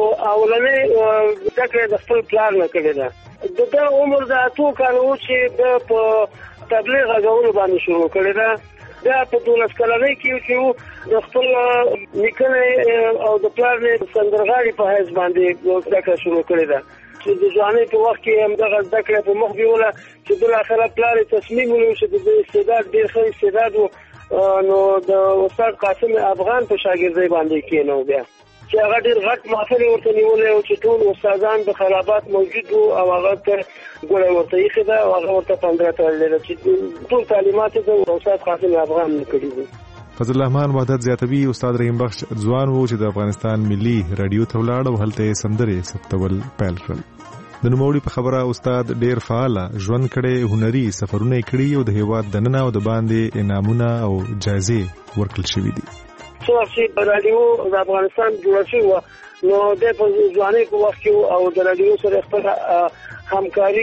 Speaker 6: اولنۍ زده کړه د خپل پلار نه کړې ده. د ده عمر د 8 کالو و چې د په تبلیغ غږولو باندې شروع کړې ده. دا په 12 کلنۍ کې چې د خپل نیکه او د پلار نه سندرغاړي په حیث باندې زده کړه شروع کړې ده. چې د ځوانۍ په وخت کې همدغه زده کړه په مخ بیوله چې بالاخره پلار یې تصمیم ونیو چې د استعداد ډېر ښه استعداد و نو د استاد قاسم افغان په شاګردۍ باندې کېنو بیا چې هغه ډېر غټ محفل ورته نیولی او چې ټول استادان د خرابات موجود وو او هغه ته ګوړه ورته ایښې ده او هغه ورته پندره تړلې ده چې ټول تعلیمات یې د استاد قاسم افغان کړي دي.
Speaker 3: فضل الرحمن وحدت زیاتوي استاد رحیم بخش ځوان وو چې د افغانستان ملي رادیو ته ولاړ او هلته یې سندرې ثبتول پیل کړل. د نوموړي په خبره استاد ډېر فعاله ژوند کړی، هنري سفرونه یې کړي او د هېواد دننه او د باندې انعامونه او جایزې ورکړل شوي دي.
Speaker 6: څو وخت چې رادیو د افغانستان جوړه شوې وه نو دی په ځوانۍ په وخت کې او د رادیو سره خپل همکاري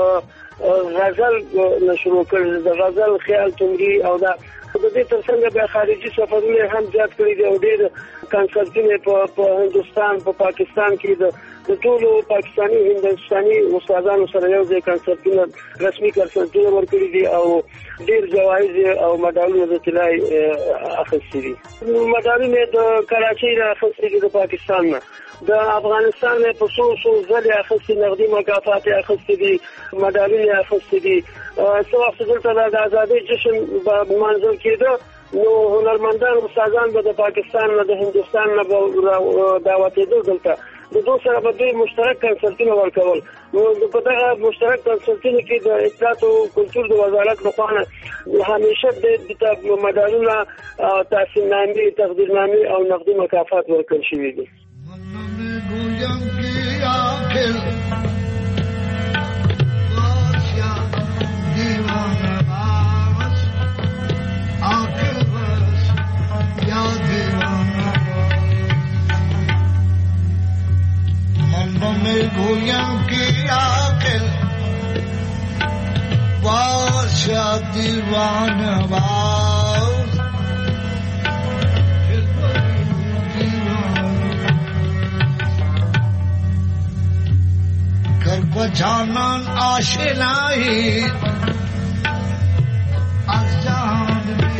Speaker 6: د غزل نه شروع کړل. د غزل خیال تمري او د دې ترڅنګ بیا خارجي سفرونه هم زیات کړي دي او ډېر کنسرټونه په هندوستان په پاکستان کې د ټولو پاکستاني هندوستاني استادانو سره یو ځای کنسرټونه رسمي کنسرټونه ورکړي دي او ډېر جوایز او مډالونه د طلای اخیستي دي. مډالونه د کراچۍ نه اخیستي دي، د پاکستان نه، د افغانستان په څو ځلې اخیستي، نغدي مکافات اخیستي دي، مډالونه اخیستي دي. څو وخت دلته د ازادۍ جشن منظور کېده نو هنرمندان استادان به د پاکستان نه د هندوستان نه دعوتېدل دلته د دوی سره به دوی مشترک کنسرټونه ورکول. نو په دغه مشترک کنسرټونو کې د اطلاعات او کلتور د وزارت لخوا نه همیشه د مډالونه، تحسیننامې، تقدیرنامې او نقدي مکافات ورکړل شوي دي.
Speaker 7: و جانان آشنایی از جهان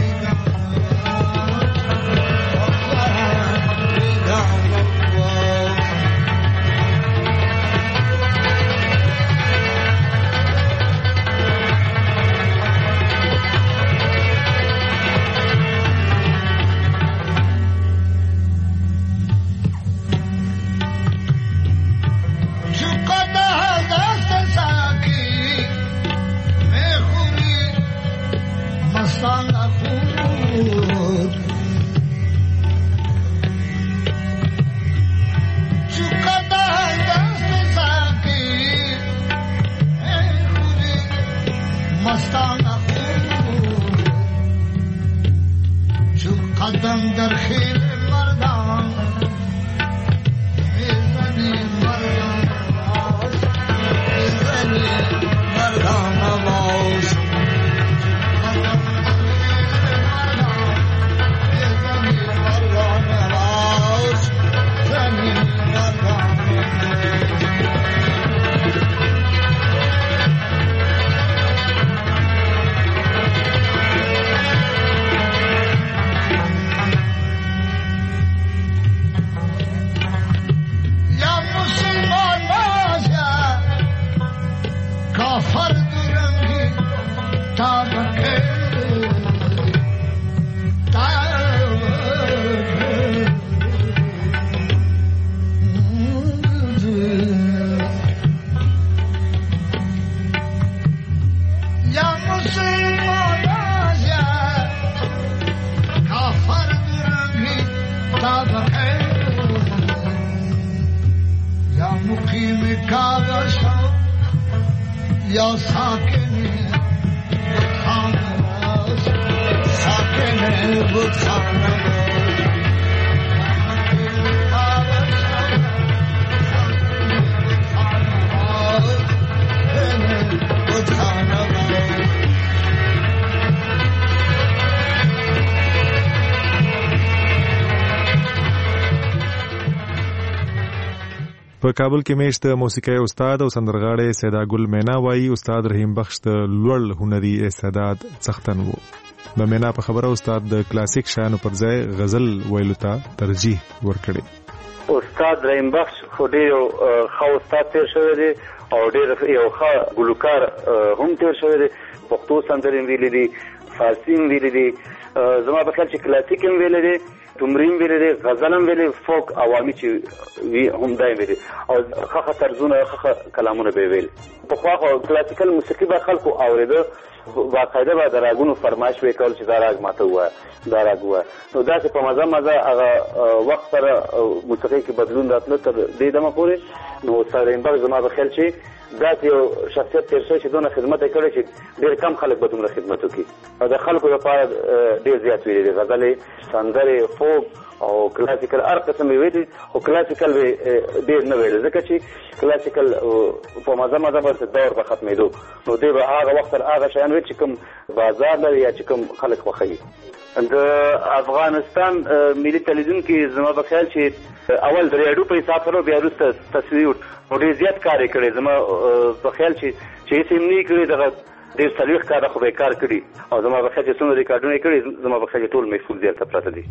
Speaker 3: په کابل کې میشت موسیقي استاد او سندرغاړی سیدا ګل مینا وایي استاد رحیم بخش د لوړ هنري استعداد څښتن وو. د مینا په خبره استاد د کلاسیک شانو پر ځای غزل ویلو ته ترجیح ورکړي.
Speaker 8: استاد رحیم بخش خو ډېر ښه استاد تیر شوی دی او ډېر یو ښه ګلوکار هم تیر شوی دی. پښتو سندرې ویلي دي، فارسي هم ویلي دي، زما په خیال چې کلاسیک هم ویلي دی، ټمرین ویلي دی، غزل هم ویلي، فوک عوامي چې وي هم دا ویلي او ښه طرزونه ښه کلامونه به ویل. پخوا خو کلاسیکل موسیقي به خلکو اورېده، باقاعده به د راګونو فرمایش به یې کول چې دا راګ ماته ووایه، دا راګ ووایه. نو داسې په مزه هغه وخت سره موسیقۍ کې بدلون راتله تر دې دمه پورې. نو استاد رحیم بخش زما په خیال چې داسې یو شخصیت تېر شوی چې دونه خدمت یې کړی چې ډېر کم خلک به دومره خدمت وکړي. او د خلکو لپاره ډېر زیات ویلي دي، غزلې، سندرې، فوک او کلاسیکل هر قسم یې ویلي، خو کلاسیکل به ډېر نه ویل ځکه چې کلاسیکل په مزه به دور به ختمېدو. نو دی به هغه وخت سره هغه شیان وي چې کوم بازار لري یا چې کوم خلک خوښوي. د افغانستان ملي تلویزیون کې زما په خیال چې اول د ریاډیو په حساب سره بیا وروسته تصویر ډېر زیات کار یې کړی. زما په خیال چې هېڅ یې نه یې کړي، دغه ډېر څلوېښت کاله خو به یې کار کړي او زما په خیال چې څومره ریکارډونه یې کړي زما په خیال چې ټول محفوظ دلته پراته دي.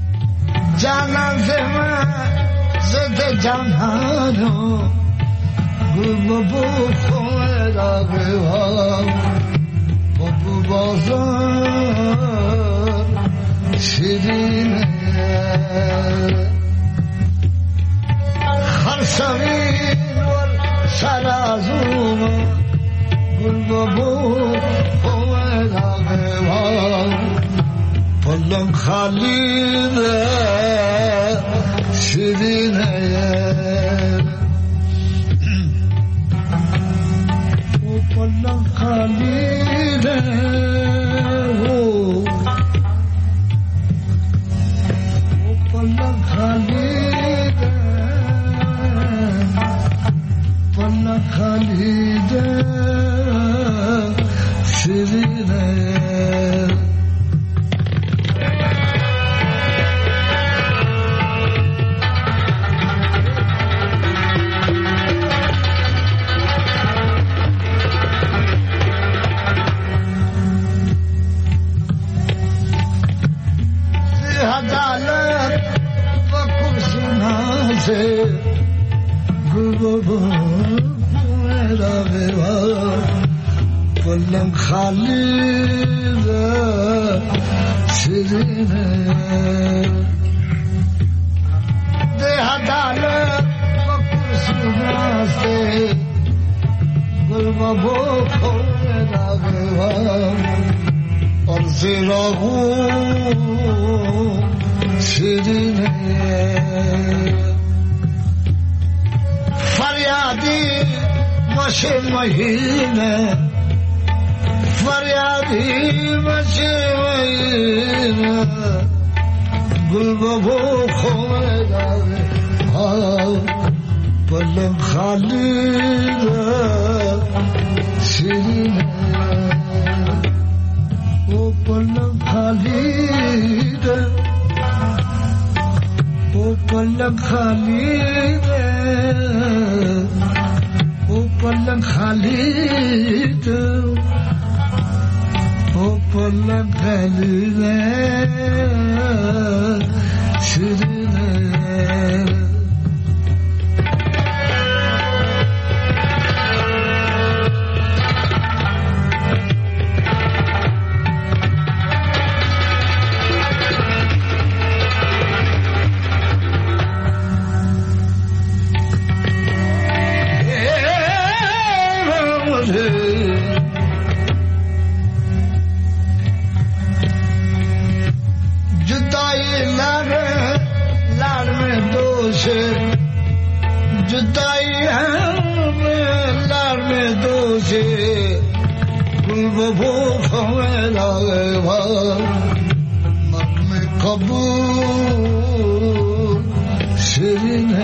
Speaker 7: جانان زما زه د جانانو ګل ببو خو راغلی ببو بازار شیرینه خرسوین ور سرازوم گل ببو راغلی پلنگ خالی ده شیرینه پلنگ خالی ده پلنگ خالی ده پلنگ خالی ده شیرینه. से गुलबो मेरा बेवा पलंग खाली सिरने देहदार कुर्सियां से गुलबो मेरा बेवा और सिरहू सिरने फरियादी मशे महीने फरियादी मशे महीने गुलबो खोएगा पलंग खाली सिरने ओ पलंग खाली ओ पलंग खाली ओ पलंग खाली ओ पलंग खाली सिरने जुदाई है लार में दो से गुलबो खोएगा मत में कबूल सिरने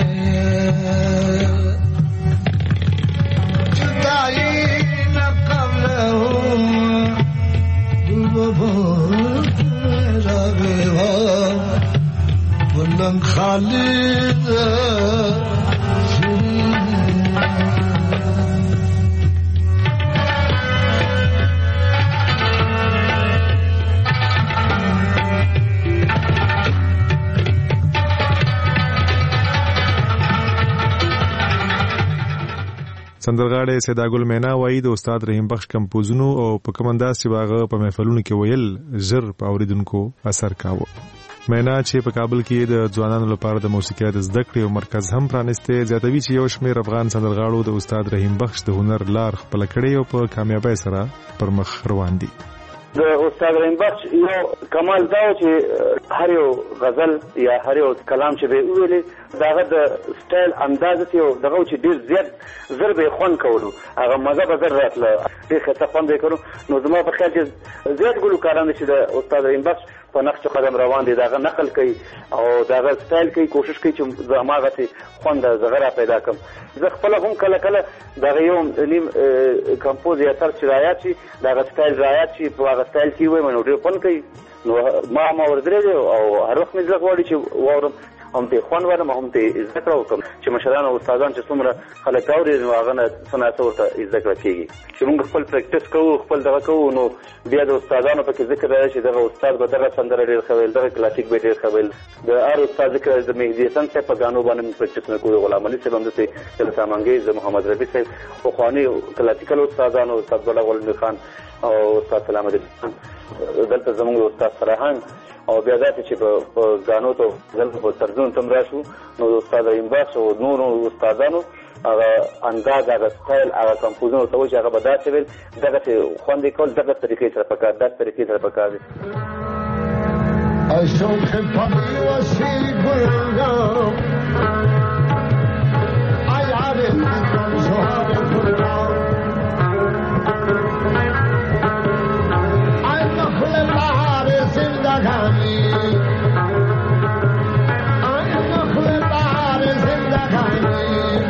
Speaker 7: जुदाई न कबल हो गुलबो खोएगा पलंग खाली
Speaker 3: سندرغاړی سیداګل مینا وایي د استاد رحیم بخش کمپوزونو او په کوم انداز چې باغه په محفلونو کې ویل زر په اوریدونکو اثر کاوه. مینا چې په کابل کې د ځوانانو لپاره د موسیقۍ د زده کړې او مرکز هم پرانیسته زیاتوي چې یو شمېر افغان سندرغاړو د استاد رحیم بخش د هنر لار خپل کړي او په کامیابی سره پر مخ روان دي.
Speaker 8: د استاد رحیم بخش یو کمال دا چې هر یو غزل یا هر یو کلام چې به ویلي داغه د سټایل انداز ته یو دغه چې ډیر زیات ضرب خون کولو هغه مزه به زر راتله ډیر ښه خوند وکړو. نو زما په خیال چې زیات ګلوکاران چې د استاد رحیم بخش په نقش قدم روان دي داغه نقل کوي او داغه سټایل کوي کوشش کوي چې زماغه ته خوند زغره پیدا کړم. زه خپل هم کله کله دغه یو نیم کمپوز یا تر شرایط چې دغه سټایل رایات چې په هغه سټایل کې وي نو ډیر فن کوي. نو ما ورته او هر وخت مې زړه غواړي چې وورم هم ته خوان ورم هم ته ذکر وکم چې مشران او استادان چې څومره خلک اوري نو هغه نه سنت ورته ذکر کیږي چې موږ خپل پریکټیس کوو خپل دغه کوو نو بیا د استادانو په کې ذکر راځي چې دغه استاد به دغه سندره ډیر خویل دغه کلاسیک به ډیر خویل د هر استاد ذکر د مهدی حسن صاحب په غانو باندې پریکټیس نه کوو غلام علي صاحب هم د سامانګي د محمد رفیع صاحب خو خواني کلاسیکل استادانو استاد بلا غلام خان او استاد سلام الدین دلته زموږ استاد فرحان او بیا داسې چې په غانو ته دلته په ترجمه تم راشو نو استاد رحیم بخش او نور استادانو هغه انداز هغه سټایل هغه کمپوزونو ته چې هغه به داسې ویل دغه خوندې کول دغه طریقې سره پکار دغه طریقې سره پکار دي.
Speaker 7: اشوق پاپی وسی ګلګام آی عارف زهار ګلګام آی نخل بهار زندگانی آی نخل بهار زندگانی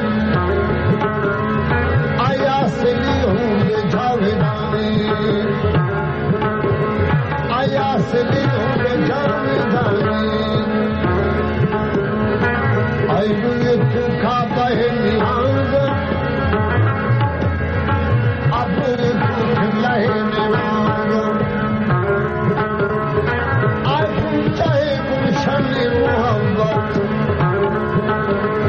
Speaker 7: آیا سلی ہوں جاویدانی آیا سلی ہوں جاویدانی آئی مجھے تو کھاتا ہے نیاز اب مجھے تو کھلا ہے نیاز آئی پوچھا ہے گلشن محبت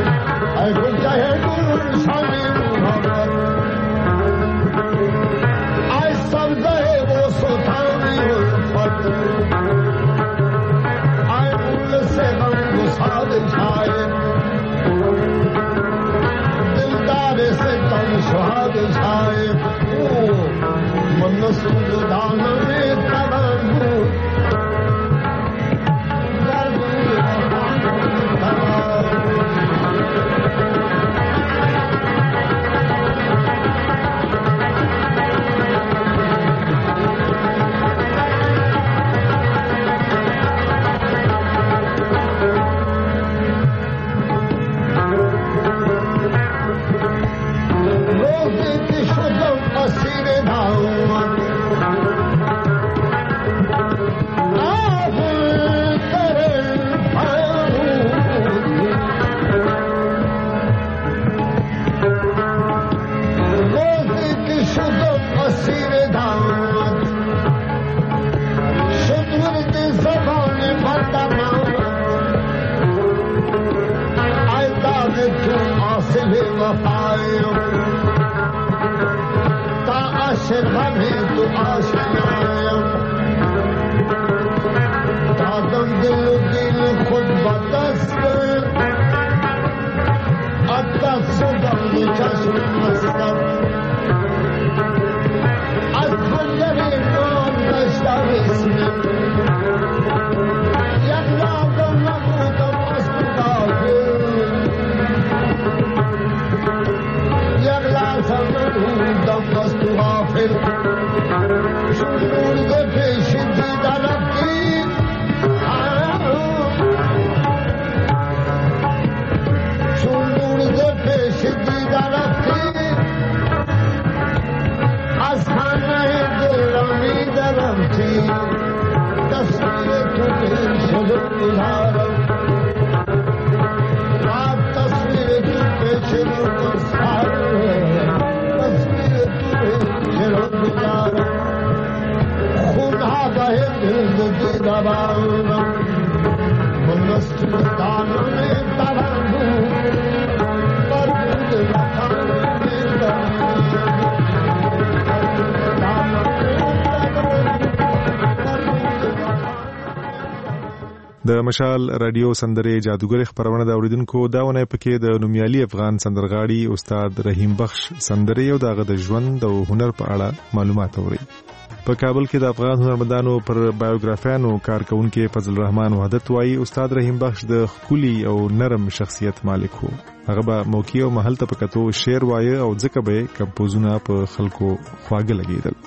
Speaker 3: د مشال رادیو سندرې جادوګر خبرونه د اوریدونکو داونه پکې د نومیالي افغان سندرغاړي استاد رحیم بخش سندرې او دغه د ژوند او هنر په اړه معلومات اوري. په کابل کې د افغان هنرمندانو پر بایوګرافیانو کارکونکو فضل الرحمن وحدت وایي استاد رحیم بخش د خولي او نرم شخصیت مالک وو. هغه به موقع او محل ته پکتو شعر وایي او ځکه به کمپوزونه په خلکو خواږه لګیدل.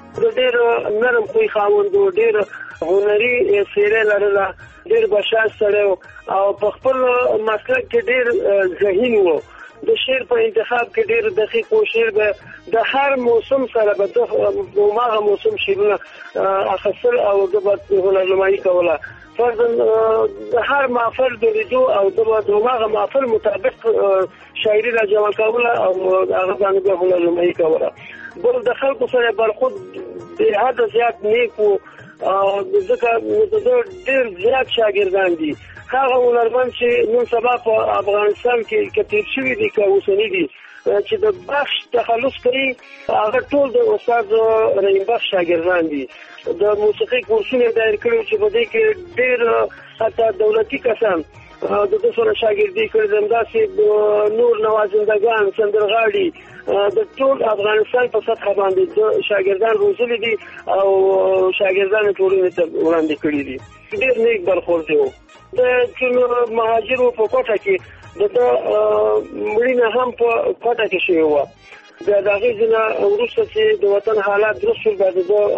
Speaker 6: ډېر نرم خوی خاوند ډېر هنري سیره لرله ډېر بشاش سره او په خپل مسلک کې ډېر ذهین وو. د شعر په انتخاب کې ډېر دقیق او شعر به د هر موسم سره به د ماغه موسم شعرونه اخصل او د هنرنمایي کوله. فرضاً د هر محفل د لیدو او د ماغه محفل مطابق شاعري را جمع کوله او هغه باندې به هنرنمایي کوله. بل د خلکو سره برخود د حد زیات نیک وو ځکه ډېر زیات شاګردان دي. هغه هنرمند چې نن سبا په افغانستان کې کتیر شوي دي که اوسني دي چې د بخش تخلص کوي هغه ټول د استاد رحیم بخش شاګردان دي. د موسیقي کورسونه دایر کړي چې په دې کې ډېر حتی دولتي کسان د دې سره شاګردي کړي داسې نور نوازندگان سندرغاړي د ټول افغانستان په سطح باندې د شاګردان روزلي دي او شاګردان ټولنې ته وړاندې کړي دي. ډېر نیک برخورد دی. د چې مهاجرو په کوټه کې د مړینه هم په کوټه کې شوی و. د هغې ځینه وروسته چې د وطن حالات درست شول بعد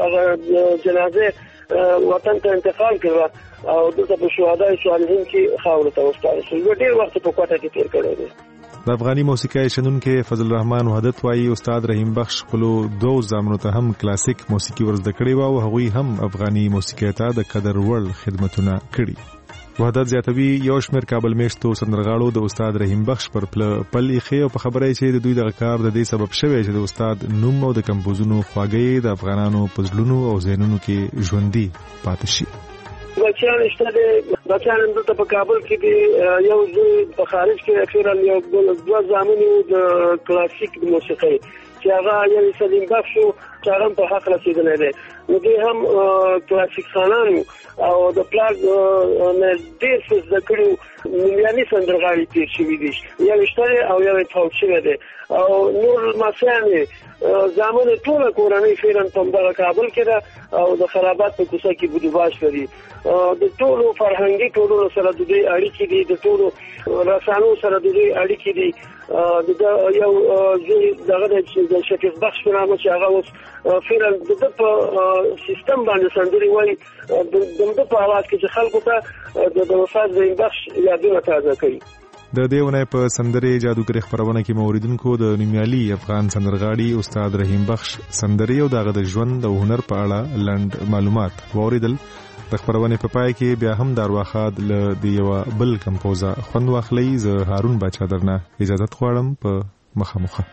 Speaker 6: د جنازې وطن ته انتقال کړه او دلته په شهدای صالحین کې خاورو ته وسپارل شول. ډېر وخت په کوټه کې تېر کړی دی.
Speaker 3: د افغاني موسیقۍ شنونکي فضل الرحمن وحدت وایي استاد رحیم بخش خپل دوه زامنو ته هم کلاسیک موسیقي ورزده کړې و او هغوی هم افغاني موسیقۍ ته د قدر وړ خدمتونه کړي. وحدت زیاتوي یو شمېر کابل میشتو سندرغاړو د استاد رحیم بخش پر پل ایښی او په خبره چې د دوی دغه کار د دې سبب شوی چې د استاد نوم او د کمپوزونو خواږه د افغانانو په زړونو او ذهنونو کې ژوندي پاتې شي.
Speaker 6: بچیان شته بچیان دلته په کابل کې دي. یو په خارج کې اخیرا یو دوه زامن د کلاسیک موسیقي چې هغه یو سلیم بخش چې هغه په حق رسیدلی دی. نو دوی هم کلاسیک خانان او د پلار نه ډېر څه زده کړي نومیالي سندرغاړي تېر شوي دي. یو اشتری او یو فوت شوی دی او نور لمسیان زامن ټوله کورنۍ فعلا په دغه کابل کې ده او د خرابات په کوڅه کې بودوباش لري. د ټولو فرهنګي ټولو سره د دوی اړیکې دي، د ټولو رسانو سره د دوی اړیکې دي. د یو دغه د شفیق بخش په نامه چې هغه اوس فعلا د په سیستم باندې سندري وایي د په اواز کې چې خلکو ته د استاد رحیم بخش یادونه تازه کوي.
Speaker 3: د دې ونې په سندرې جادوګر خبرونه کې موریدونکو د نومیالي افغان سندرغاړي استاد رحیم بخش سندري او دغه د ژوند او هنر په اړه لنډ معلومات واوریدل. د خبرونه په پای کې بیا هم دارواخاد له د یو بل کمپوزر خوند واخلي. زه هارون باچا درنه اجازه غواړم په مخامخه.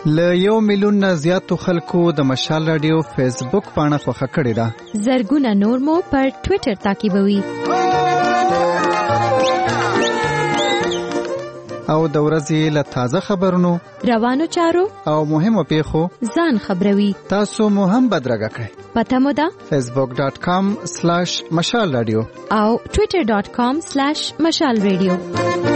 Speaker 29: ل 1 میلیون نه زیاتو خلکو د مشال رادیو فیسبوک پاڼه خوښه کړې ده.
Speaker 11: زرګونه نور مو پر ټوئیټر تعقیبوي.
Speaker 29: او د ورځې له تازه خبرونو،
Speaker 11: روانو چارو
Speaker 29: او مهمو پیښو
Speaker 11: ځان خبروي.
Speaker 29: تاسو مو هم بدرګه کړئ.
Speaker 11: پته مو ده
Speaker 29: facebook.com/mashalradio
Speaker 11: او twitter.com/mashalradio.